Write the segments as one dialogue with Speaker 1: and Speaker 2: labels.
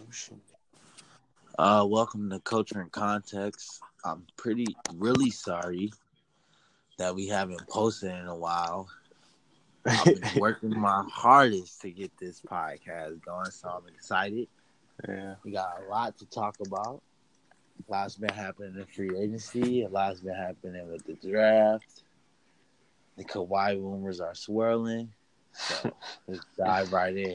Speaker 1: Welcome to Culture and Context. I'm really sorry that we haven't posted in a while. I've been working my hardest to get this podcast going, so I'm excited.
Speaker 2: Yeah.
Speaker 1: We got a lot to talk about. A lot's been happening in free agency. A lot's been happening with the draft. The Kawhi rumors are swirling. So let's dive right in.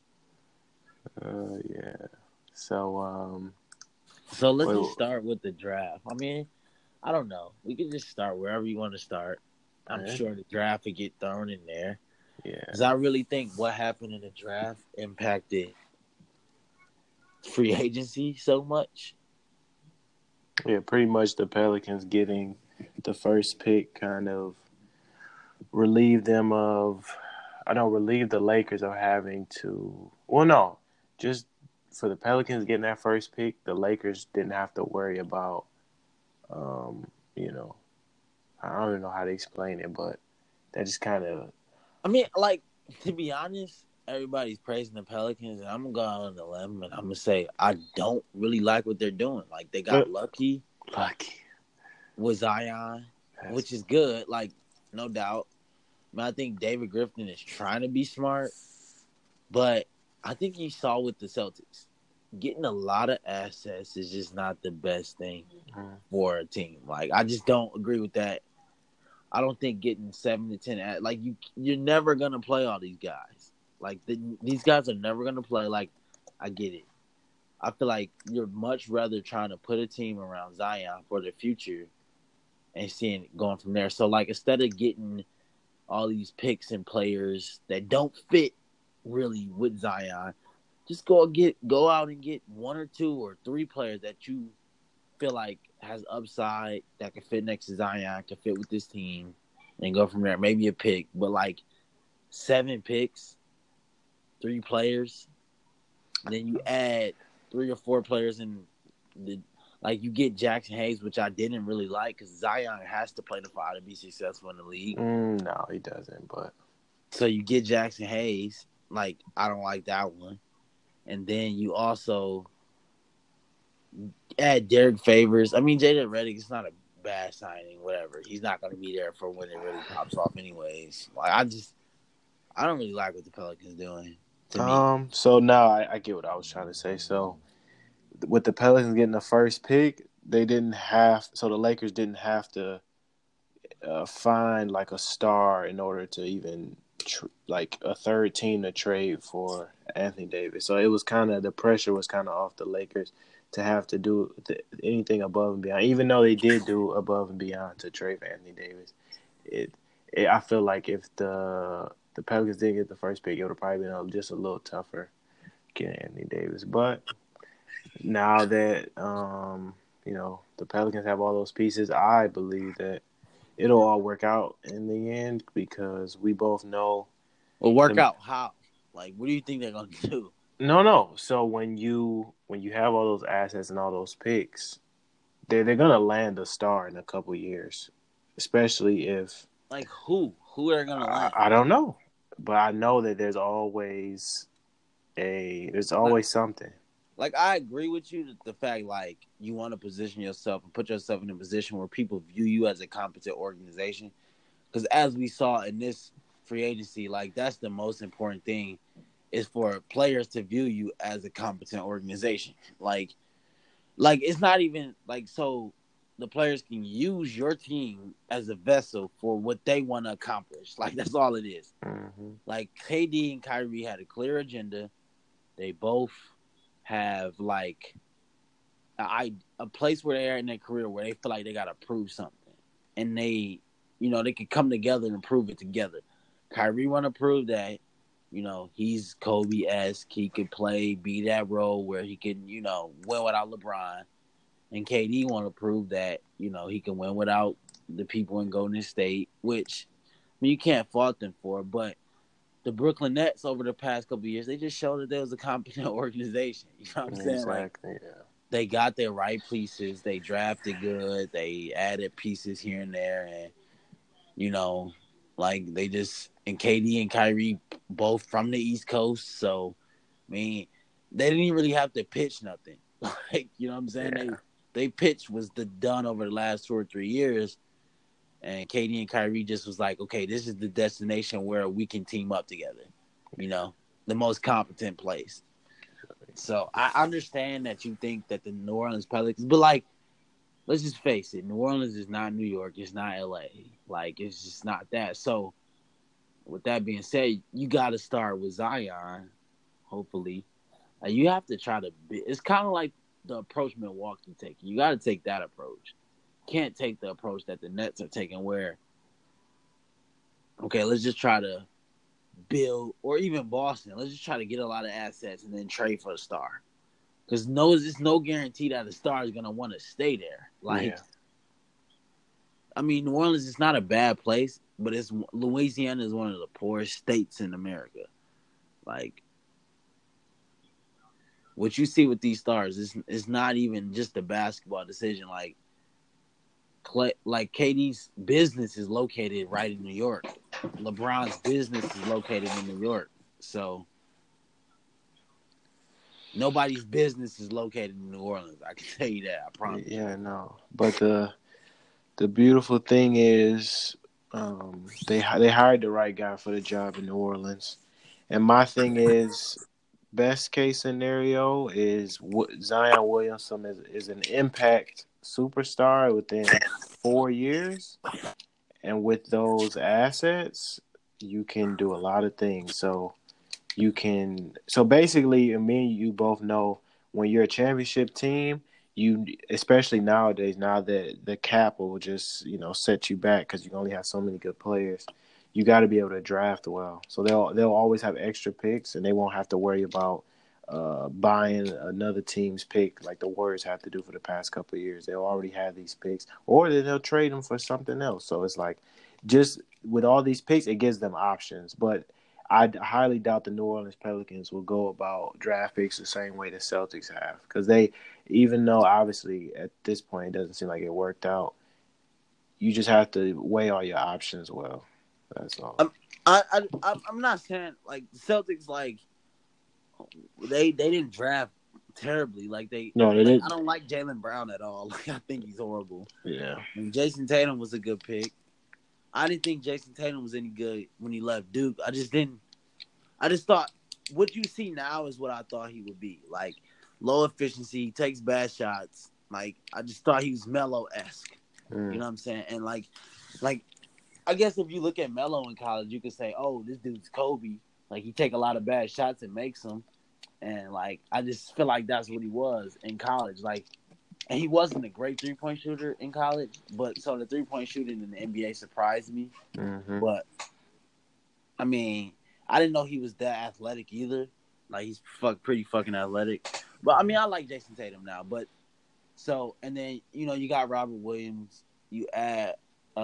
Speaker 2: Yeah. So,
Speaker 1: So let's just start with the draft. I mean, I don't know. We can just start wherever you want to start. I'm sure the draft would get thrown in there.
Speaker 2: Yeah.
Speaker 1: Because I really think what happened in the draft impacted free agency so much.
Speaker 2: Yeah, pretty much the Pelicans getting the first pick kind of relieved them of, relieve the Lakers of having to, just for the Pelicans getting that first pick, the Lakers didn't have to worry about, I don't even know how to explain it, but that just kind of.
Speaker 1: I mean, like, to be honest, everybody's praising the Pelicans, and I'm going to go out on the limb, and I'm going to say I don't really like what they're doing. Like, they got lucky with Zion, which is good, like, no doubt. I mean, I think David Griffin is trying to be smart, but I think you saw with the Celtics, getting a lot of assets is just not the best thing for a team. Like, I just don't agree with that. I don't think getting 7 to 10, like, you're never going to play all these guys. Like, these guys are never going to play. Like, I get it. I feel like you're much rather trying to put a team around Zion for the future and seeing it going from there. So, like, instead of getting all these picks and players that don't fit really with Zion, just go out and get 1 or 2 or 3 players that you feel like has upside that can fit next to Zion, can fit with this team, and go from there. Maybe a pick, but like 7 picks, 3 players, then you add 3 or 4 players in you get Jackson Hayes, which I didn't really like because Zion has to play the 5 to be successful in the league.
Speaker 2: No, he doesn't. But
Speaker 1: so you get Jackson Hayes. Like, I don't like that one. And then you also add Derek Favors. I mean, Jaden Redick is not a bad signing, whatever. He's not going to be there for when it really pops off anyways. Like, I don't really like what the Pelicans doing to me.
Speaker 2: So now I get what I was trying to say. So with the Pelicans getting the first pick, the Lakers didn't have to find like a star in order to even like a third team to trade for Anthony Davis. So it was the pressure was kind of off the Lakers to have to do anything above and beyond. Even though they did do above and beyond to trade for Anthony Davis, I feel like if the Pelicans didn't get the first pick, it would have probably been just a little tougher getting Anthony Davis. But now that the Pelicans have all those pieces, I believe that it'll all work out in the end because we both know.
Speaker 1: Well, work out how? Like, what do you think they're gonna do?
Speaker 2: No. So when you have all those assets and all those picks, they're gonna land a star in a couple years, especially if
Speaker 1: who are gonna land?
Speaker 2: I don't know, but I know that there's always something.
Speaker 1: Like, I agree with you that the fact, like, you want to position yourself and put yourself in a position where people view you as a competent organization. Because as we saw in this free agency, like, that's the most important thing is for players to view you as a competent organization. Like it's not even, like, so the players can use your team as a vessel for what they want to accomplish. Like, that's all it is.
Speaker 2: Mm-hmm.
Speaker 1: Like, KD and Kyrie had a clear agenda. They both have, like, a place where they're in their career where they feel like they got to prove something. And they, they can come together and prove it together. Kyrie want to prove that, he's Kobe-esque. He could be that role where he can, win without LeBron. And KD want to prove that, he can win without the people in Golden State, which, I mean, you can't fault them for. But the Brooklyn Nets over the past couple of years, they just showed that they was a competent organization. You know what I'm saying?
Speaker 2: Exactly,
Speaker 1: like,
Speaker 2: yeah.
Speaker 1: They got their right pieces. They drafted good. They added pieces here and there. And, they just – and KD and Kyrie both from the East Coast. So, I mean, they didn't even really have to pitch nothing. Like, you know what I'm saying?
Speaker 2: Yeah.
Speaker 1: They pitch was done over the last 2 or 3 years, and KD and Kyrie just was like, okay, this is the destination where we can team up together. You know, the most competent place. So I understand that you think that the New Orleans Pelicans, but like, let's just face it, New Orleans is not New York, it's not LA. Like, it's just not that. So with that being said, you got to start with Zion, hopefully. You have to try to be. It's kind of like the approach Milwaukee taking. You got to take that approach. Can't take the approach that the Nets are taking, where okay, let's just try to build, or even Boston. Let's just try to get a lot of assets and then trade for a star. Because it's no guarantee that a star is gonna want to stay there. Like, I mean, New Orleans is not a bad place, but Louisiana is one of the poorest states in America. Like, what you see with these stars is not even just a basketball decision. Like KD's business is located right in New York. LeBron's business is located in New York. So nobody's business is located in New Orleans. I can tell you that. I promise.
Speaker 2: Yeah, no. But the beautiful thing is, they hired the right guy for the job in New Orleans. And my thing is, best case scenario is Zion Williamson is an impact superstar within 4 years, and with those assets, you can do a lot of things. So basically, me and you both know, when you're a championship team, you, especially nowadays, now that the cap will just set you back because you only have so many good players. You got to be able to draft well. So they'll always have extra picks, and they won't have to worry about buying another team's pick like the Warriors have to do for the past couple of years. They'll already have these picks, or they'll trade them for something else. So it's like, just with all these picks, it gives them options. But I highly doubt the New Orleans Pelicans will go about draft picks the same way the Celtics have, because even though obviously at this point it doesn't seem like it worked out, you just have to weigh all your options well. That's all.
Speaker 1: I'm not saying like the Celtics, like they didn't draft terribly. Like they
Speaker 2: didn't.
Speaker 1: I don't like Jaylen Brown at all. Like, I think he's horrible.
Speaker 2: Yeah.
Speaker 1: And Jason Tatum was a good pick. I didn't think Jason Tatum was any good when he left Duke. I just thought what you see now is what I thought he would be. Like, low efficiency, takes bad shots. Like, I just thought he was Melo-esque. You know what I'm saying? And like I guess if you look at Melo in college, you could say, oh, this dude's Kobe. Like, he take a lot of bad shots and makes them. And like, I just feel like that's what he was in college. Like, and he wasn't a great 3-point shooter in college, but so the 3-point shooting in the NBA surprised me.
Speaker 2: Mm-hmm.
Speaker 1: But I mean, I didn't know he was that athletic either. Like, he's pretty fucking athletic. But I mean, I like Jason Tatum now. But so, and then you got Robert Williams. You add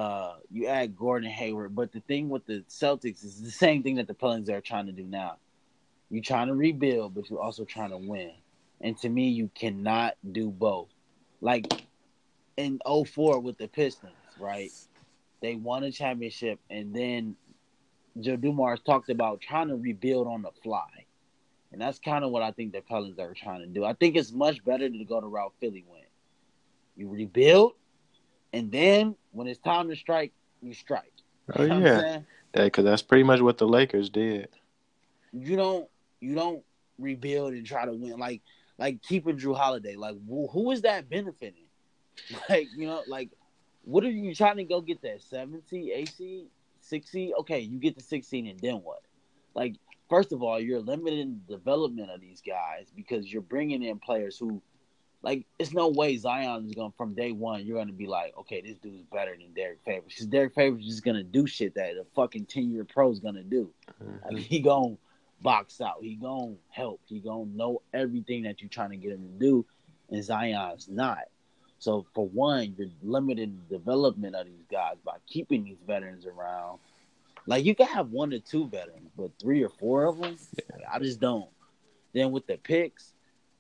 Speaker 1: Gordon Hayward. But the thing with the Celtics is the same thing that the Pelicans are trying to do now. You're trying to rebuild, but you're also trying to win. And to me, you cannot do both. Like in 2004 with the Pistons, right? They won a championship, and then Joe Dumars talked about trying to rebuild on the fly. And that's kind of what I think the Pelicans are trying to do. I think it's much better to go the route Philly went. You rebuild, and then when it's time to strike, you strike.
Speaker 2: Oh,
Speaker 1: you know
Speaker 2: yeah.
Speaker 1: What I'm saying?
Speaker 2: Because that's pretty much what the Lakers did.
Speaker 1: You don't rebuild and try to win. Like keeping Drew Holiday. Like, who is that benefiting? Like, what are you trying to go get that 7 seed, 8 seed, 6 seed? Okay, you get the 16 and then what? Like, first of all, you're limiting the development of these guys because you're bringing in players who, like, it's no way Zion is going to, from day one, you're going to be like, okay, this dude's better than Derek Favors. Because Derek Favors is going to do shit that a fucking 10-year pro is going to do.
Speaker 2: Mm-hmm.
Speaker 1: Like, he going to box out. He going to help. He going to know everything that you're trying to get him to do. And Zion's not. So, for one, you're limiting the development of these guys by keeping these veterans around. Like, you can have 1 or 2 veterans, but 3 or 4 of them, I just don't. Then with the picks,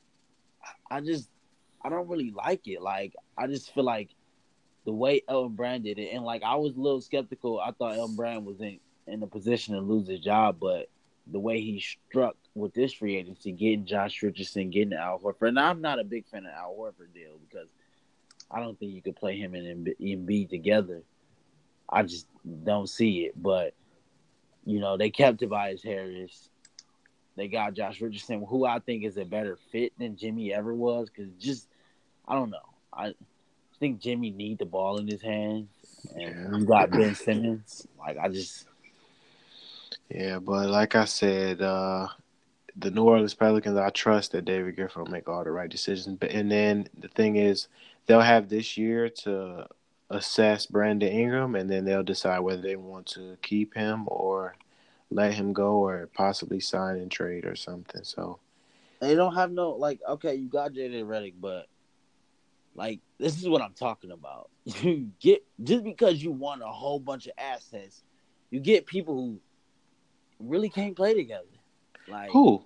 Speaker 1: I don't really like it. Like, I just feel like the way Elton Brand did it, and like, I was a little skeptical. I thought Elton Brand was in a position to lose his job, but the way he struck with this free agency, getting Josh Richardson, getting Al Horford. And I'm not a big fan of Al Horford deal because I don't think you could play him and Embiid together. I just don't see it. But, they kept Tobias Harris. They got Josh Richardson, who I think is a better fit than Jimmy ever was. Because I don't know. I think Jimmy need the ball in his hands. And you got Ben Simmons.
Speaker 2: Yeah, but like I said, the New Orleans Pelicans, I trust that David Griffin will make all the right decisions. And then the thing is, they'll have this year to assess Brandon Ingram, and then they'll decide whether they want to keep him or let him go or possibly sign and trade or something. So
Speaker 1: they don't have okay, you got J.J. Redick, but this is what I'm talking about. You get just because you want a whole bunch of assets, you get people who really can't play together. Like
Speaker 2: who?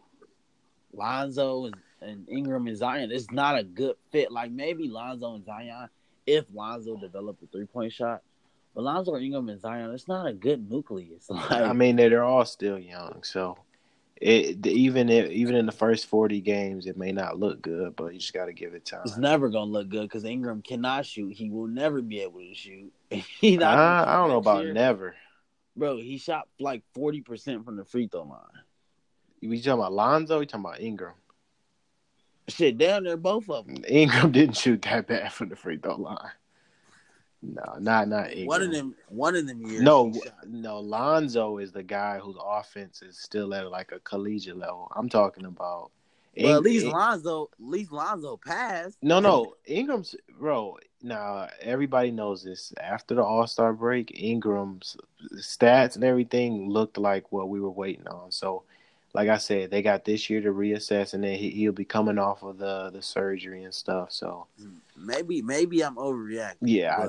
Speaker 1: Lonzo and Ingram and Zion. It's not a good fit. Like maybe Lonzo and Zion, if Lonzo developed a 3-point shot. But Lonzo, Ingram, and Zion, it's not a good nucleus.
Speaker 2: I mean, they're all still young, so even in the first 40 games, it may not look good, but you just got to give it time.
Speaker 1: It's never gonna look good because Ingram cannot shoot. He will never be able to shoot.
Speaker 2: I don't know about never,
Speaker 1: bro. He shot 40% from the free throw line.
Speaker 2: You talking about Lonzo? You talking about Ingram?
Speaker 1: Shit, down there, both of them.
Speaker 2: Ingram didn't shoot that bad from the free throw line. No, not Ingram.
Speaker 1: One of them years.
Speaker 2: No. Lonzo is the guy whose offense is still at like a collegiate level. I'm talking about.
Speaker 1: Well, at least Lonzo passed.
Speaker 2: No, Ingram's bro. Now everybody knows this. After the All-Star break, Ingram's stats and everything looked like what we were waiting on. So, like I said, they got this year to reassess, and then he'll be coming off of the surgery and stuff. So
Speaker 1: maybe I'm overreacting.
Speaker 2: Yeah,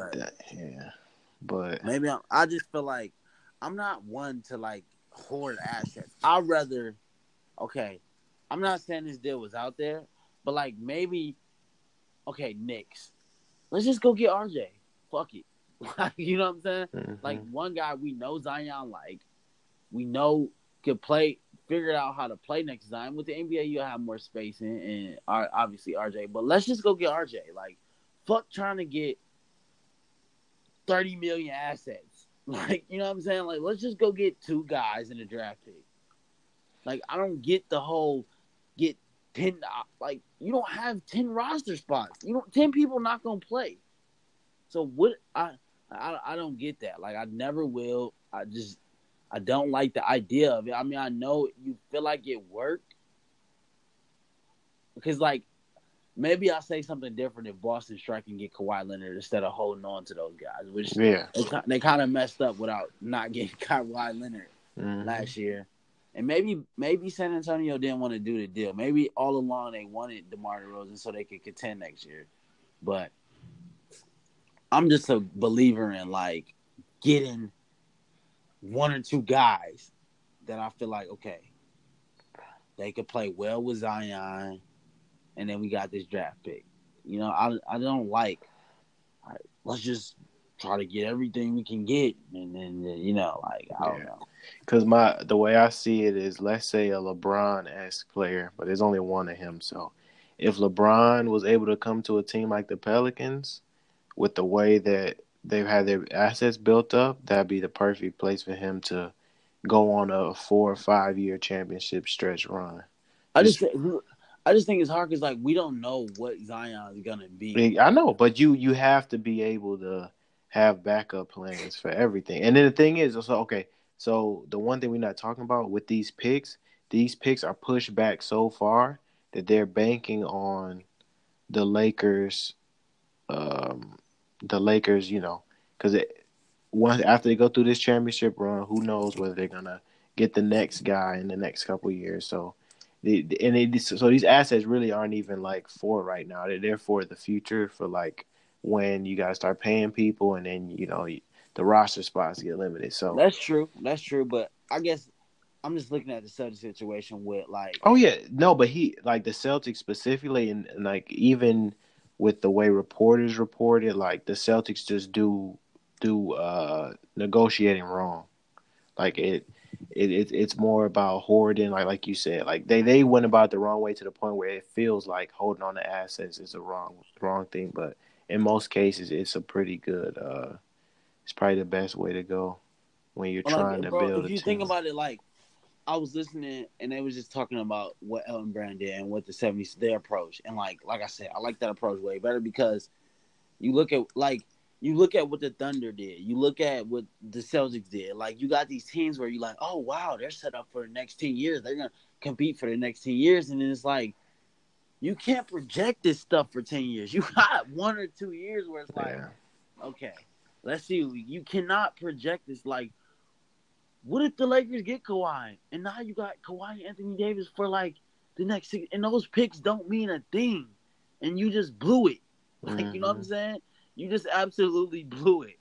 Speaker 2: but
Speaker 1: maybe I just feel like I'm not one to hoard assets. I'd rather. Okay, I'm not saying this deal was out there, but maybe. Okay, Knicks. Let's just go get RJ. Fuck it. You know what I'm saying?
Speaker 2: Mm-hmm.
Speaker 1: One guy we know Zion we know could play. Figure out how to play next to Zion. With the NBA, you'll have more space and obviously RJ. But let's just go get RJ. Fuck trying to get 30 million assets. You know what I'm saying? Let's just go get 2 guys in the draft pick. I don't get the whole get 10. You don't have 10 roster spots. 10 people not gonna play. So what? I don't get that. I never will. I don't like the idea of it. I mean, I know you feel like it worked because, maybe I'll say something different if Boston Strike and get Kawhi Leonard instead of holding on to those guys, which they kind of messed up without not getting Kawhi Leonard last year. And maybe San Antonio didn't want to do the deal. Maybe all along they wanted DeMar DeRozan so they could contend next year. But I'm just a believer in getting 1 or 2 guys that I feel like, okay, they could play well with Zion, and then we got this draft pick. I don't let's just try to get everything we can get, and then I don't know.
Speaker 2: Because the way I see it is, let's say a LeBron-esque player, but there's only one of him. So if LeBron was able to come to a team like the Pelicans with the way that they've had their assets built up, that'd be the perfect place for him to go on a 4 or 5 year championship stretch run.
Speaker 1: I just think it's hard because we don't know what Zion is gonna be.
Speaker 2: I know, but you have to be able to have backup plans for everything. And then the thing is, so the one thing we're not talking about with these picks are pushed back so far that they're banking on the Lakers. Because after they go through this championship run, who knows whether they're gonna get the next guy in the next couple of years. So, so these assets really aren't even for right now. They're there for the future, for when you gotta start paying people, and then the roster spots get limited. So
Speaker 1: that's true. But I guess I'm just looking at the Celtics situation with
Speaker 2: Oh yeah, no, but the Celtics specifically, and even with the way reporters reported, the Celtics just do negotiating wrong. it's more about hoarding, like you said, like they went about it the wrong way to the point where it feels like holding on to assets is a wrong thing, but in most cases, it's a pretty good. It's probably the best way to go when you're
Speaker 1: Like,
Speaker 2: trying to
Speaker 1: bro,
Speaker 2: build
Speaker 1: if
Speaker 2: a
Speaker 1: you think
Speaker 2: team.
Speaker 1: about it, like I was listening and they was just talking about what Elton Brand did and what the 70s their approach, and like I said, I like that approach way better because you look at what the Thunder did, you look at what the Celtics did. Like you got these teams where you're like, oh wow, they're set up for the next 10 years. They're gonna compete for the next 10 years, and then it's like you can't project this stuff for 10 years. You got 1 or 2 years where it's like,
Speaker 2: Yeah.
Speaker 1: okay, let's see. You cannot project this. Like, what if the Lakers get Kawhi, and now you got Kawhi and Anthony Davis for like the next 6, and those picks don't mean a thing, and you just blew it. Like, you know what I'm saying? You just absolutely blew it,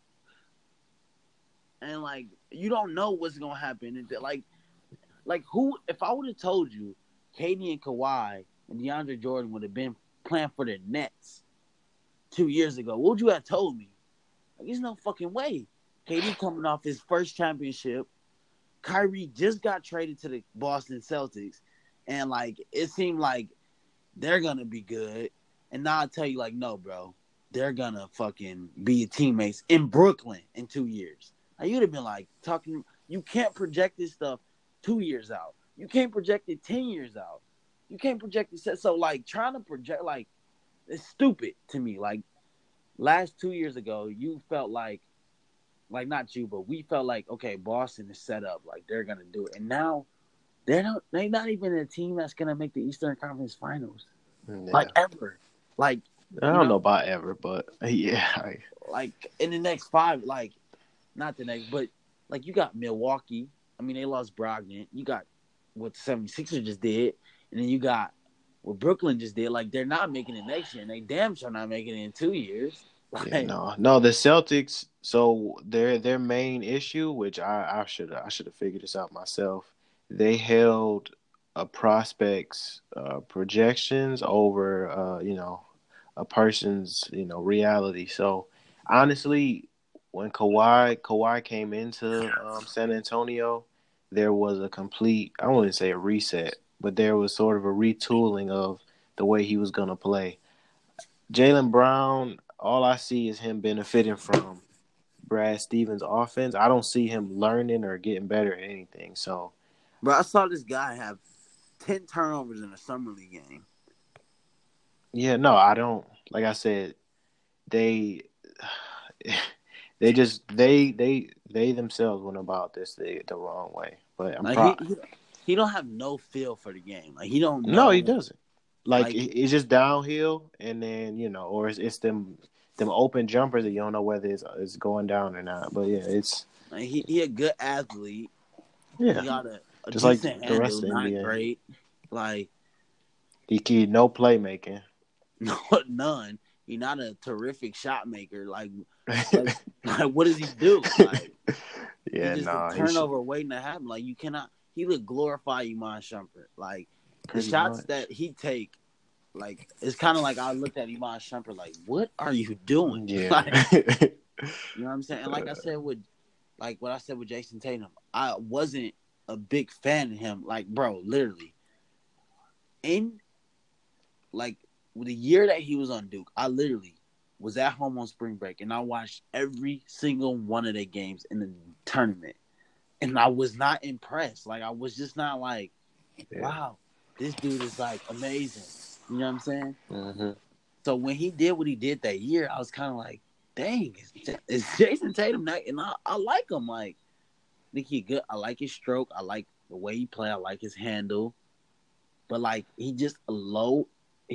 Speaker 1: and like you don't know what's gonna happen. And like who? If I would have told you, KD and Kawhi and DeAndre Jordan would have been playing for the Nets 2 years ago, what would you have told me? Like, there's no fucking way. KD coming off his first championship. Kyrie just got traded to the Boston Celtics, and like it seemed like they're gonna be good. And now I tell you, like, no, bro, they're gonna fucking be teammates in Brooklyn in 2 years. Like, you'd have been like talking. You can't project this stuff 2 years out. You can't project it 10 years out. You can't project it. So like trying to project, like, it's stupid to me. Like last 2 years ago, you felt like not you, but we felt like, okay, Boston is set up, like they're gonna do it, and now they're not even a team that's gonna make the Eastern Conference Finals, like ever, like
Speaker 2: I don't know about ever, but yeah,
Speaker 1: like in the next 5, like not the next, but like you got Milwaukee. I mean, they lost Brogdon. You got what the 76ers just did, and then you got what Brooklyn just did. Like they're not making it next year, and they damn sure not making it in 2 years. Like,
Speaker 2: yeah, no, the Celtics. So their main issue, which I should have figured this out myself. They held a prospect's projections over a person's reality. So honestly, when Kawhi came into San Antonio, there was a complete, I wouldn't say a reset, but there was sort of a retooling of the way he was gonna play. Jaylen Brown, all I see is him benefiting from Brad Stevens' offense. I don't see him learning or getting better at anything. So,
Speaker 1: bro, I saw this guy have 10 turnovers in a summer league game.
Speaker 2: yeah, no, I don't. Like I said, they themselves went about this the wrong way. But I'm
Speaker 1: Like he don't have no feel for the game. Like he don't
Speaker 2: No, he
Speaker 1: know.
Speaker 2: doesn't. Like
Speaker 1: Like
Speaker 2: it's just downhill, and then or it's them open jumpers that you don't know whether it's going down or not. But yeah, it's
Speaker 1: he a good athlete.
Speaker 2: yeah,
Speaker 1: He got a
Speaker 2: just like
Speaker 1: decent
Speaker 2: the rest
Speaker 1: handle,
Speaker 2: of the
Speaker 1: not
Speaker 2: NBA.
Speaker 1: great. Like
Speaker 2: He no playmaking.
Speaker 1: no, none. He's not a terrific shot maker. Like what does he do? Like
Speaker 2: Yeah,
Speaker 1: he's just a
Speaker 2: nah,
Speaker 1: turnover waiting to happen. Like you cannot. He would glorify Iman Shumpert. Like the
Speaker 2: pretty
Speaker 1: shots
Speaker 2: much.
Speaker 1: that he take, like it's kind of like I looked at Iman Shumpert like, what are you doing?
Speaker 2: Yeah.
Speaker 1: Like, you know what I'm saying? And like I said what I said with Jason Tatum, I wasn't a big fan of him. Like, bro, literally, in like the year that he was on Duke, I literally was at home on spring break and I watched every single one of their games in the tournament, and I was not impressed. Like, I was just not like, wow, this dude is like amazing. You know what I'm saying?
Speaker 2: Mm-hmm.
Speaker 1: So when he did what he did that year, I was kind of like, dang, it's Jason Tatum not, and I like him. Like, I think he good. I like his stroke. I like the way he play. I like his handle. But like, he just low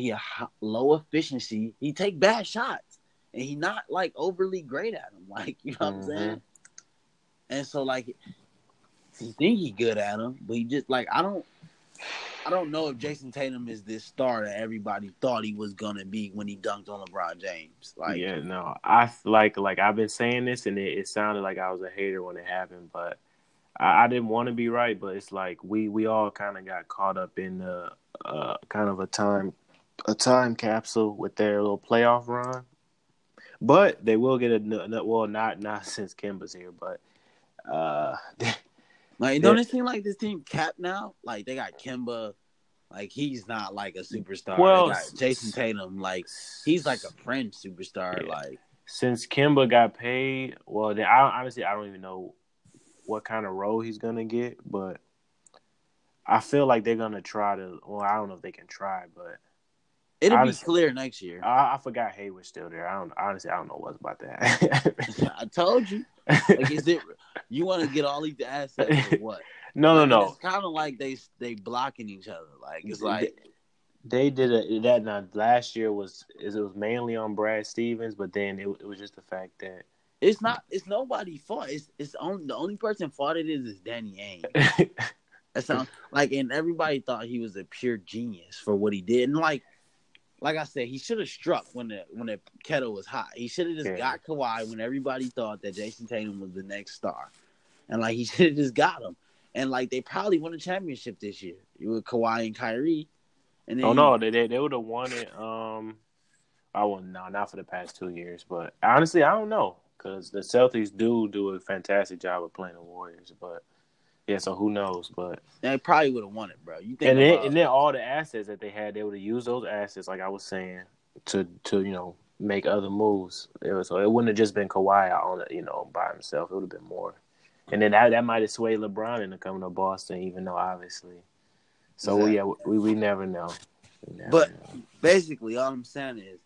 Speaker 1: efficiency. He take bad shots, and he not like overly great at them. Like, you know what I'm saying? And so like, he think he good at them, but he just like I don't know if Jason Tatum is this star that everybody thought he was gonna be when he dunked on LeBron James. Like,
Speaker 2: yeah, no, I like I've been saying this, and it sounded like I was a hater when it happened, but I didn't want to be right. But it's like we all kind of got caught up in the kind of a time capsule with their little playoff run. But they will get well, not since Kemba's here, but
Speaker 1: Like, don't it seem like this team capped now? Like, they got Kemba. Like, he's not like a superstar.
Speaker 2: Well,
Speaker 1: they got Jason Tatum. Like, he's like a fringe superstar.
Speaker 2: Yeah.
Speaker 1: Like,
Speaker 2: since Kemba got paid, well, honestly, I don't even know what kind of role he's gonna get, but I feel like they're gonna try to. Well, I don't know if they can try, but
Speaker 1: it'll be clear next year.
Speaker 2: I forgot Hayward's still there. I don't know what's about that.
Speaker 1: I told you. Like, is it you want to get all these assets or what?
Speaker 2: No.
Speaker 1: It's kind of like they blocking each other. Like, it's like
Speaker 2: they did that. Now last year was mainly on Brad Stevens, but then it was just the fact that
Speaker 1: it's nobody's fault. It's only the only person fault it is Danny Ainge. That sounds like, and everybody thought he was a pure genius for what he did. And like I said, he should have struck when the kettle was hot. He should have just got Kawhi when everybody thought that Jason Tatum was the next star, and like he should have just got him. And like they probably won a championship this year with Kawhi and Kyrie. And then
Speaker 2: they would have won it. Not for the past 2 years, but honestly, I don't know because the Celtics do a fantastic job of playing the Warriors, but. Yeah, so who knows? But
Speaker 1: they probably would have won it, bro. You think?
Speaker 2: And then all the assets that they had, they would have used those assets, like I was saying, to make other moves. So it wouldn't have just been Kawhi on by himself. It would have been more. And then that might have swayed LeBron into coming to Boston, even though obviously. So exactly. we never know.
Speaker 1: Basically, all I'm saying is,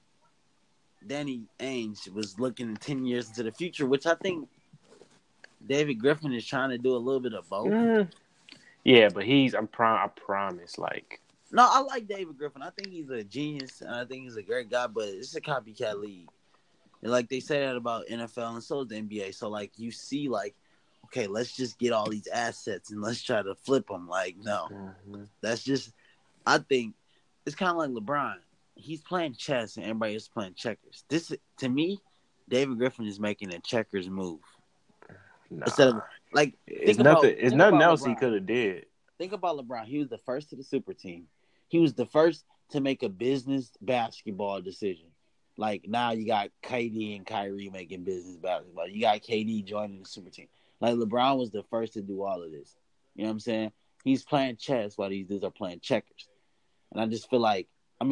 Speaker 1: Danny Ainge was looking 10 years into the future, which I think. David Griffin is trying to do a little bit of both.
Speaker 2: Yeah, but I promise, like.
Speaker 1: No, I like David Griffin. I think he's a genius, and I think he's a great guy, but it's a copycat league. And like, they say that about NFL, and so is the NBA. So, like, you see, like, okay, let's just get all these assets, and let's try to flip them. Like, no. Mm-hmm. That's just, I think, it's kind of like LeBron. He's playing chess, and everybody is playing checkers. This, to me, David Griffin is making a checkers move.
Speaker 2: Nah.
Speaker 1: Instead of like,
Speaker 2: it's nothing else LeBron. He could have did.
Speaker 1: Think about LeBron. He was the first to the super team. He was the first to make a business basketball decision. Like, now you got KD and Kyrie making business basketball. You got KD joining the super team. Like, LeBron was the first to do all of this. You know what I'm saying? He's playing chess while these dudes are playing checkers. And I just feel like,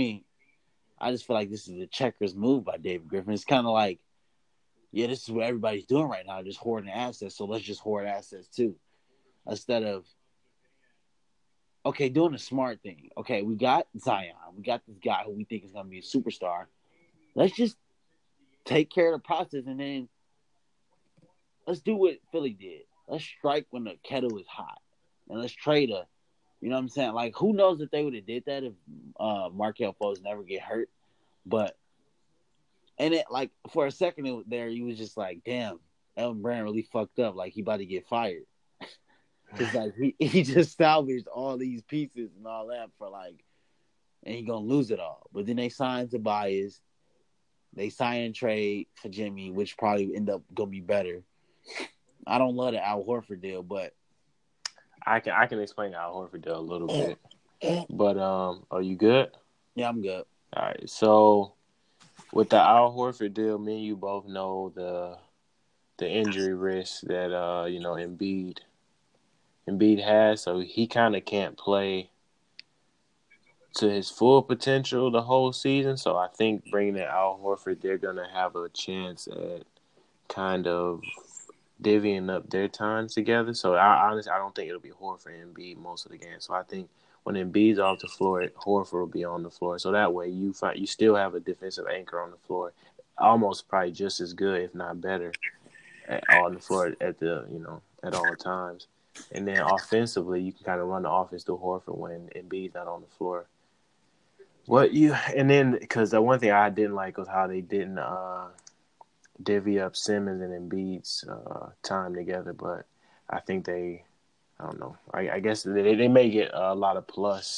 Speaker 1: this is a checkers move by David Griffin. It's kind of like, yeah, this is what everybody's doing right now, just hoarding assets. So let's just hoard assets too. Instead of, doing a smart thing. Okay, we got Zion. We got this guy who we think is going to be a superstar. Let's just take care of the process, and then let's do what Philly did. Let's strike when the kettle is hot. And let's trade you know what I'm saying? Like, who knows if they would have did that if Markelle Fultz never get hurt. But and it, like, for a second he was just like, damn, Elton Brand really fucked up. Like, he about to get fired. It's like, he just salvaged all these pieces and all that for, like, and he going to lose it all. But then they signed Tobias. They sign and trade for Jimmy, which probably end up going to be better. I don't love the Al Horford deal, but.
Speaker 2: I can explain the Al Horford deal a little bit. But, are you good?
Speaker 1: Yeah, I'm good.
Speaker 2: All right, so. With the Al Horford deal, me and you both know the injury risk that Embiid has, so he kind of can't play to his full potential the whole season. So I think bringing in Al Horford, they're gonna have a chance at kind of divvying up their time together. So I honestly don't think it'll be Horford and Embiid most of the game. So I think. When Embiid's off the floor, Horford will be on the floor. So that way you still have a defensive anchor on the floor, almost probably just as good, if not better, on the floor at all times. And then offensively, you can kind of run the offense through Horford when Embiid's not on the floor. Because the one thing I didn't like was how they didn't divvy up Simmons and Embiid's time together, but I think I don't know. I guess they may get a lot of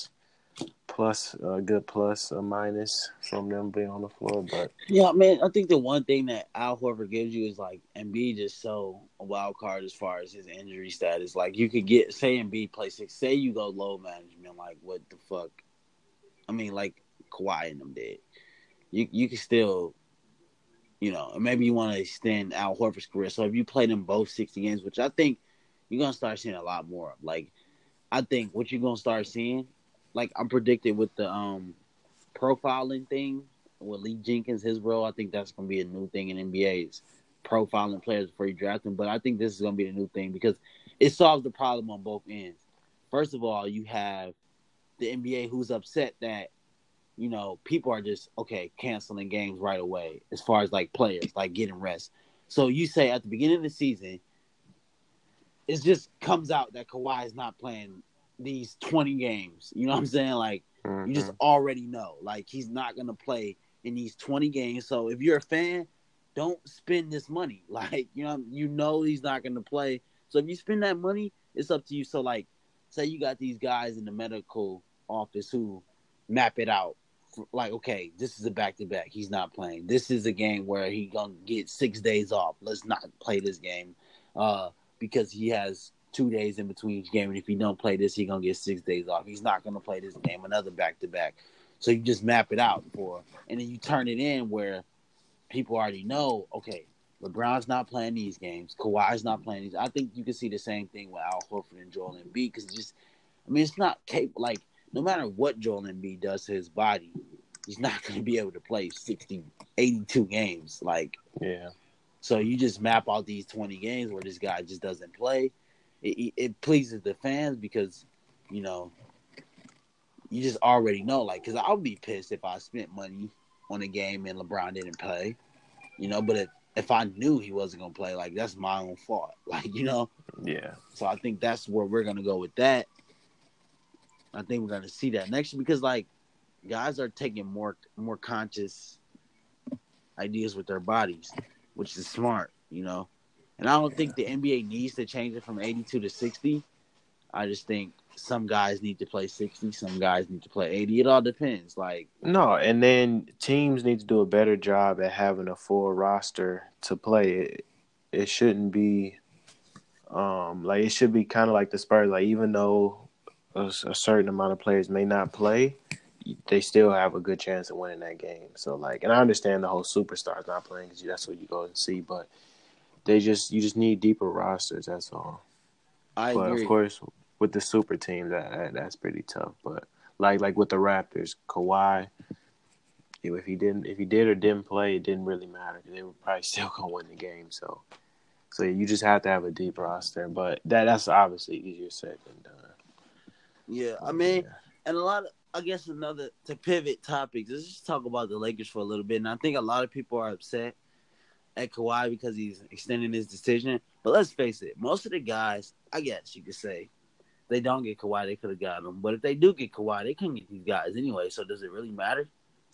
Speaker 2: good plus or minus from them being on the floor. But
Speaker 1: yeah, man, I think the one thing that Al Horford gives you is, like, Embiid is so a wild card as far as his injury status. Like, you could say Embiid play 6, say you go low management, like, what the fuck? I mean, like Kawhi and them did. You can still, maybe you want to extend Al Horford's career. So if you play them both 60 games, which I think you're gonna start seeing a lot more. Like I think what you're gonna start seeing, like I'm predicted with the profiling thing with Lee Jenkins, his role. I think that's gonna be a new thing in NBA is profiling players before you draft them. But I think this is gonna be the new thing because it solves the problem on both ends. First of all, you have the NBA who's upset that people are just canceling games right away as far as like players like getting rest. So you say at the beginning of the season, it just comes out that Kawhi is not playing these 20 games. You know what I'm saying? Like you just already know, like he's not gonna play in these 20 games. So if you're a fan, don't spend this money. Like you know he's not gonna play. So if you spend that money, it's up to you. So like, say you got these guys in the medical office who map it out. Like, okay, this is a back-to-back. He's not playing. This is a game where he gonna get 6 days off. Let's not play this game because he has 2 days in between each game. And if he don't play this, he gonna get 6 days off. He's not gonna play this game. Another back-to-back. So you just map it out and then you turn it in where people already know, okay, LeBron's not playing these games. Kawhi's not playing these. I think you can see the same thing with Al Horford and Joel Embiid because it's not capable. Like, no matter what Joel Embiid does to his body, he's not going to be able to play 82 games. Like,
Speaker 2: yeah.
Speaker 1: So you just map out these 20 games where this guy just doesn't play. It pleases the fans because, you just already know. Like, because I would be pissed if I spent money on a game and LeBron didn't play. But if I knew he wasn't going to play, like, that's my own fault. Like,
Speaker 2: Yeah.
Speaker 1: So I think that's where we're going to go with that. I think we're going to see that next year because, like, guys are taking more conscious ideas with their bodies, which is smart, And I don't think the NBA needs to change it from 82 to 60. I just think some guys need to play 60, some guys need to play 80. It all depends. Like,
Speaker 2: no, and then teams need to do a better job at having a full roster to play. It shouldn't be like it should be kind of like the Spurs. Like even though a certain amount of players may not play, they still have a good chance of winning that game. So like, and I understand the whole superstars not playing because that's what you go and see, but you just need deeper rosters. That's all.
Speaker 1: I
Speaker 2: But
Speaker 1: agree.
Speaker 2: of course, with the super team, that's pretty tough. But like with the Raptors, Kawhi, if he did or didn't play, it didn't really matter. They were probably still gonna win the game. So you just have to have a deep roster. But that's obviously easier said than done.
Speaker 1: Yeah, I mean, and a lot of, I guess another to pivot topics. Let's just talk about the Lakers for a little bit. And I think a lot of people are upset at Kawhi because he's extending his decision. But let's face it, most of the guys, I guess you could say, they don't get Kawhi, they could have got him. But if they do get Kawhi, they couldn't get these guys anyway. So does it really matter?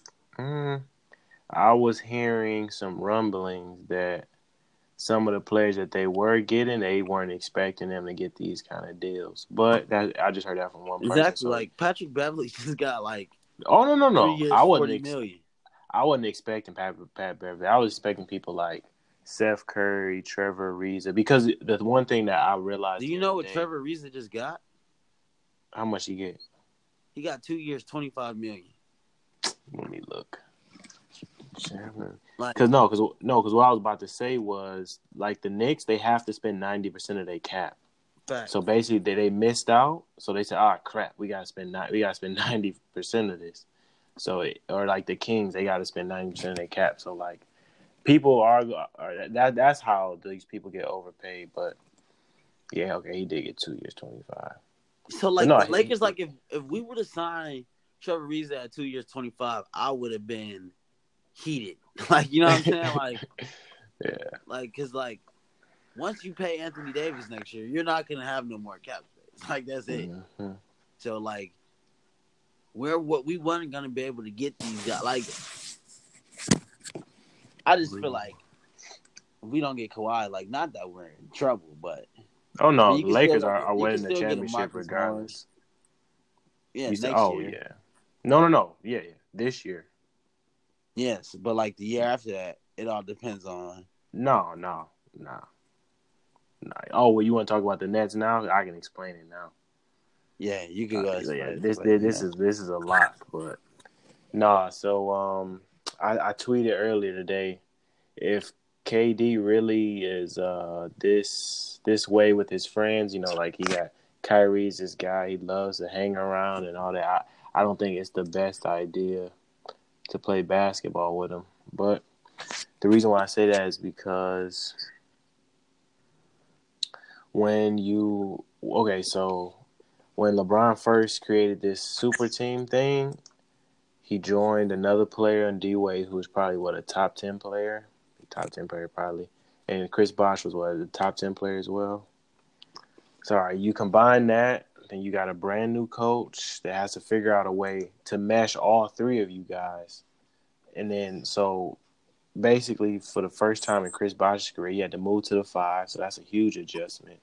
Speaker 2: I was hearing some rumblings that some of the players that they were getting, they weren't expecting them to get these kind of deals. But I just heard that from one person.
Speaker 1: Exactly. So. Like Patrick Beverley just got like,
Speaker 2: no.
Speaker 1: 3 years, I wasn't $40 million.
Speaker 2: I wasn't expecting Pat Beverley. I was expecting people like Seth Curry, Trevor Ariza, because the one thing that I realized.
Speaker 1: Do you know what Trevor Ariza just got?
Speaker 2: How much he get?
Speaker 1: He got 2 years, $25 million.
Speaker 2: Let me look. Because what I was about to say was like the Knicks, they have to spend 90% of their cap.
Speaker 1: Fact.
Speaker 2: So basically, they missed out. So they said, crap, we gotta spend 90% of this. So or like the Kings, they gotta spend 90% of their cap. So like people are that's how these people get overpaid. But yeah, okay, he did get 2 years, 25.
Speaker 1: So like the Lakers, like if we would have signed Trevor Ariza at 2 years, 25, I would have been heated. Like, you know what I'm saying? Like,
Speaker 2: yeah.
Speaker 1: Like, because, like, once you pay Anthony Davis next year, you're not going to have no more cap space. Like, that's it.
Speaker 2: Mm-hmm.
Speaker 1: So, like, we weren't going to be able to get these guys. Like, I just feel like if we don't get Kawhi, like, not that we're in trouble, but.
Speaker 2: Oh, no. The Lakers are winning the championship regardless.
Speaker 1: Yeah, next year.
Speaker 2: Yeah. No. Yeah. This year.
Speaker 1: Yes, but like the year after that, it all depends on.
Speaker 2: No. Oh, well, you want to talk about the Nets now? I can explain it now.
Speaker 1: Yeah, you can go.
Speaker 2: This is a lot, but So I tweeted earlier today, if KD really is this way with his friends. Like he got Kyrie's this guy he loves to hang around and all that. I don't think it's the best idea to play basketball with him. But the reason why I say that is because so when LeBron first created this super team thing, he joined another player in D-Wade who was probably a top 10 player. Top 10 player probably. And Chris Bosh was the top 10 player as well. So all right, you combine that, then you got a brand new coach that has to figure out a way to mesh all three of you guys. And then so basically for the first time in Chris Bosh's career, he had to move to the 5, so that's a huge adjustment.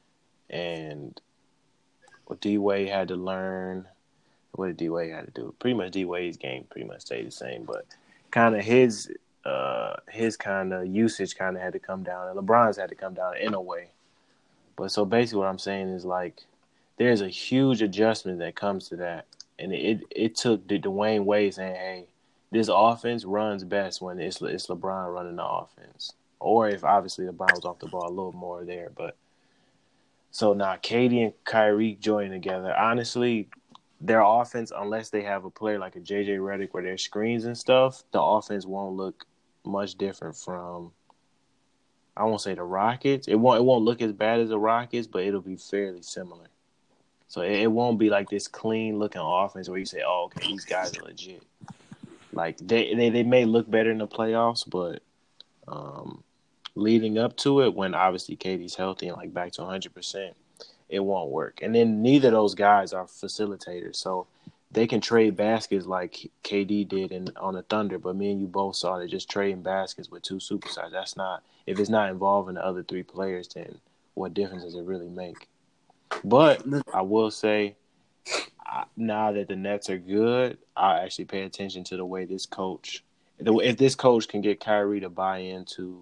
Speaker 2: And D-Wade had to learn. What did D-Wade have to do? Pretty much D-Wade's game pretty much stayed the same, but kind of his kind of usage kind of had to come down, and LeBron's had to come down in a way. But so basically what I'm saying is like there's a huge adjustment that comes to that, and it took Dwayne Wade saying, hey, this offense runs best when it's LeBron running the offense, or if obviously LeBron was off the ball a little more there. But so now KD and Kyrie joining together, honestly, their offense, unless they have a player like a JJ Redick where there's screens and stuff, the offense won't look much different from, I won't say the Rockets. It won't look as bad as the Rockets, but it'll be fairly similar. So it won't be like this clean looking offense where you say, oh, okay, these guys are legit. Like they may look better in the playoffs, but leading up to it, when obviously KD's healthy and like back to 100%, it won't work. And then neither of those guys are facilitators, so they can trade baskets like KD did on the Thunder. But me and you both saw that just trading baskets with two superstars, that's not, if it's not involving the other three players, then what difference does it really make? But I will say, now that the Nets are good, I actually pay attention to the way this coach, if this coach can get Kyrie to buy into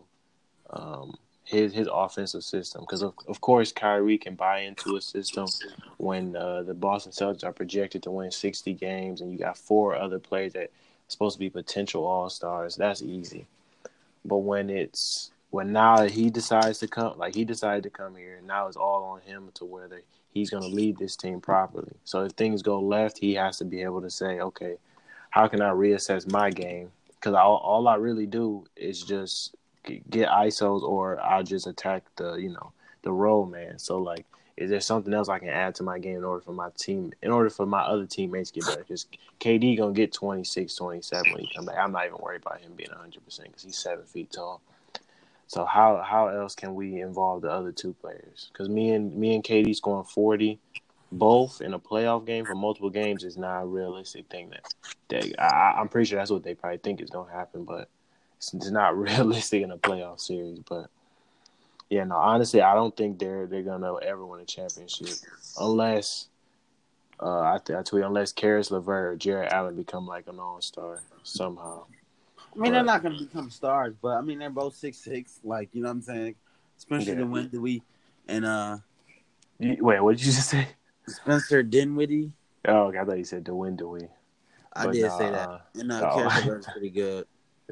Speaker 2: his offensive system, because of course Kyrie can buy into a system when the Boston Celtics are projected to win 60 games and you got 4 other players that are supposed to be potential all-stars. That's easy. But when now that he decides to come, like he decided to come here, and now it's all on him to whether he's going to lead this team properly. So if things go left, he has to be able to say, okay, how can I reassess my game? Because all I really do is just get ISOs, or I'll just attack the roll man. So like, is there something else I can add to my game in order for my other teammates to get better? Because KD gonna get 26, 27 when he come back. I'm not even worried about him being 100% because he's 7 feet tall. So how else can we involve the other two players? Because me and KD scoring 40 both in a playoff game for multiple games is not a realistic thing. I'm pretty sure that's what they probably think is gonna happen, but it's not realistic in a playoff series. But yeah, no, honestly, I don't think they're gonna ever win a championship unless I tweet, unless Karis LeVert or Jared Allen become like an all-star somehow.
Speaker 1: I mean, they're not going to become stars, but I mean, they're both 6'6", like, you know what I'm saying? Spencer Dinwiddie and
Speaker 2: wait, what did you just say?
Speaker 1: Spencer Dinwiddie.
Speaker 2: Oh, okay, I thought you said Dinwiddie.
Speaker 1: I did say that. And Karis LeVert's pretty good.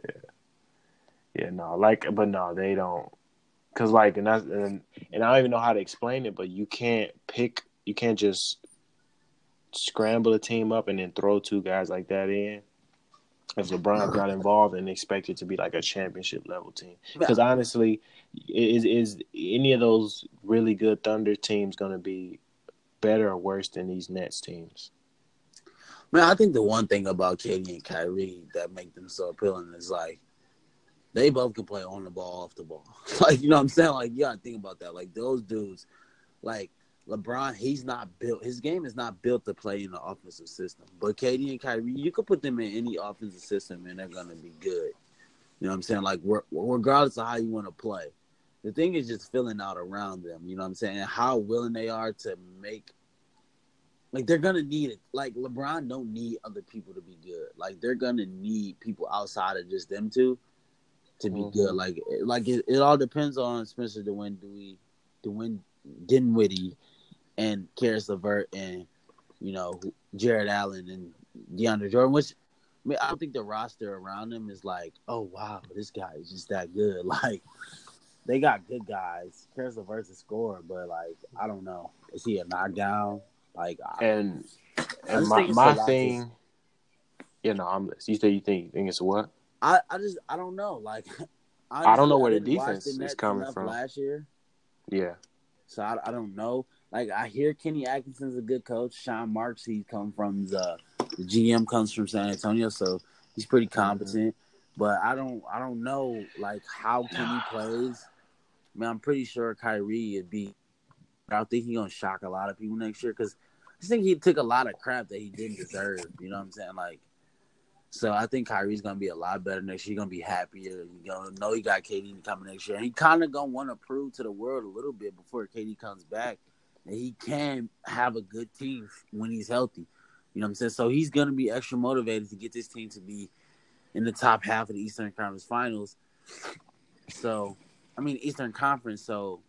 Speaker 2: Yeah, no, but no, they don't. Cause like, and I don't even know how to explain it, but you can't just scramble a team up and then throw 2 guys like that in. If LeBron's not involved and expect it to be like a championship level team. Because honestly, is any of those really good Thunder teams going to be better or worse than these Nets teams?
Speaker 1: Man, I think the one thing about KD and Kyrie that make them so appealing is like they both can play on the ball, off the ball. Like, you know what I'm saying? Like, you got to think about that. Like, those dudes, like LeBron, he's not built. His game is not built to play in the offensive system. But KD and Kyrie, you could put them in any offensive system and they're going to be good. You know what I'm saying? Like, regardless of how you want to play. The thing is just filling out around them. You know what I'm saying? And how willing they are to make. Like, they're going to need it. Like, LeBron don't need other people to be good. Like, they're going to need people outside of just them two to be good. Like it all depends on Spencer Dinwiddie and Karis LeVert and, Jared Allen and DeAndre Jordan, which I mean, I don't think the roster around him is like, oh wow, this guy is just that good. Like they got good guys. Caris LeVert's a scorer, but like I don't know, is he a knockdown? Like
Speaker 2: And
Speaker 1: I just
Speaker 2: my
Speaker 1: think it's a
Speaker 2: my
Speaker 1: lot.
Speaker 2: thing, you say you think it's what?
Speaker 1: I don't know. Like
Speaker 2: I don't
Speaker 1: honestly,
Speaker 2: know
Speaker 1: I
Speaker 2: where the
Speaker 1: didn't watch the
Speaker 2: defense is
Speaker 1: Nets
Speaker 2: coming
Speaker 1: enough
Speaker 2: from.
Speaker 1: last year,
Speaker 2: Yeah.
Speaker 1: so I don't know. Like I hear Kenny Atkinson's a good coach. Sean Marks, he come from the GM comes from San Antonio, so he's pretty
Speaker 2: Mm-hmm.
Speaker 1: competent. But I don't know like how Kenny plays. I mean, I'm pretty sure Kyrie would be. I don't think he's gonna shock a lot of people next year because I think he took a lot of crap that he didn't deserve. You know what I'm saying? Like, so I think Kyrie's gonna be a lot better next year. He's gonna be happier. You gonna know he got KD coming next year. And he kind of gonna want to prove to the world a little bit before KD comes back that he can have a good team when he's healthy. You know what I'm saying? So he's gonna be extra motivated to get this team to be in the top half of the Eastern Conference Finals. So, I mean Eastern Conference. So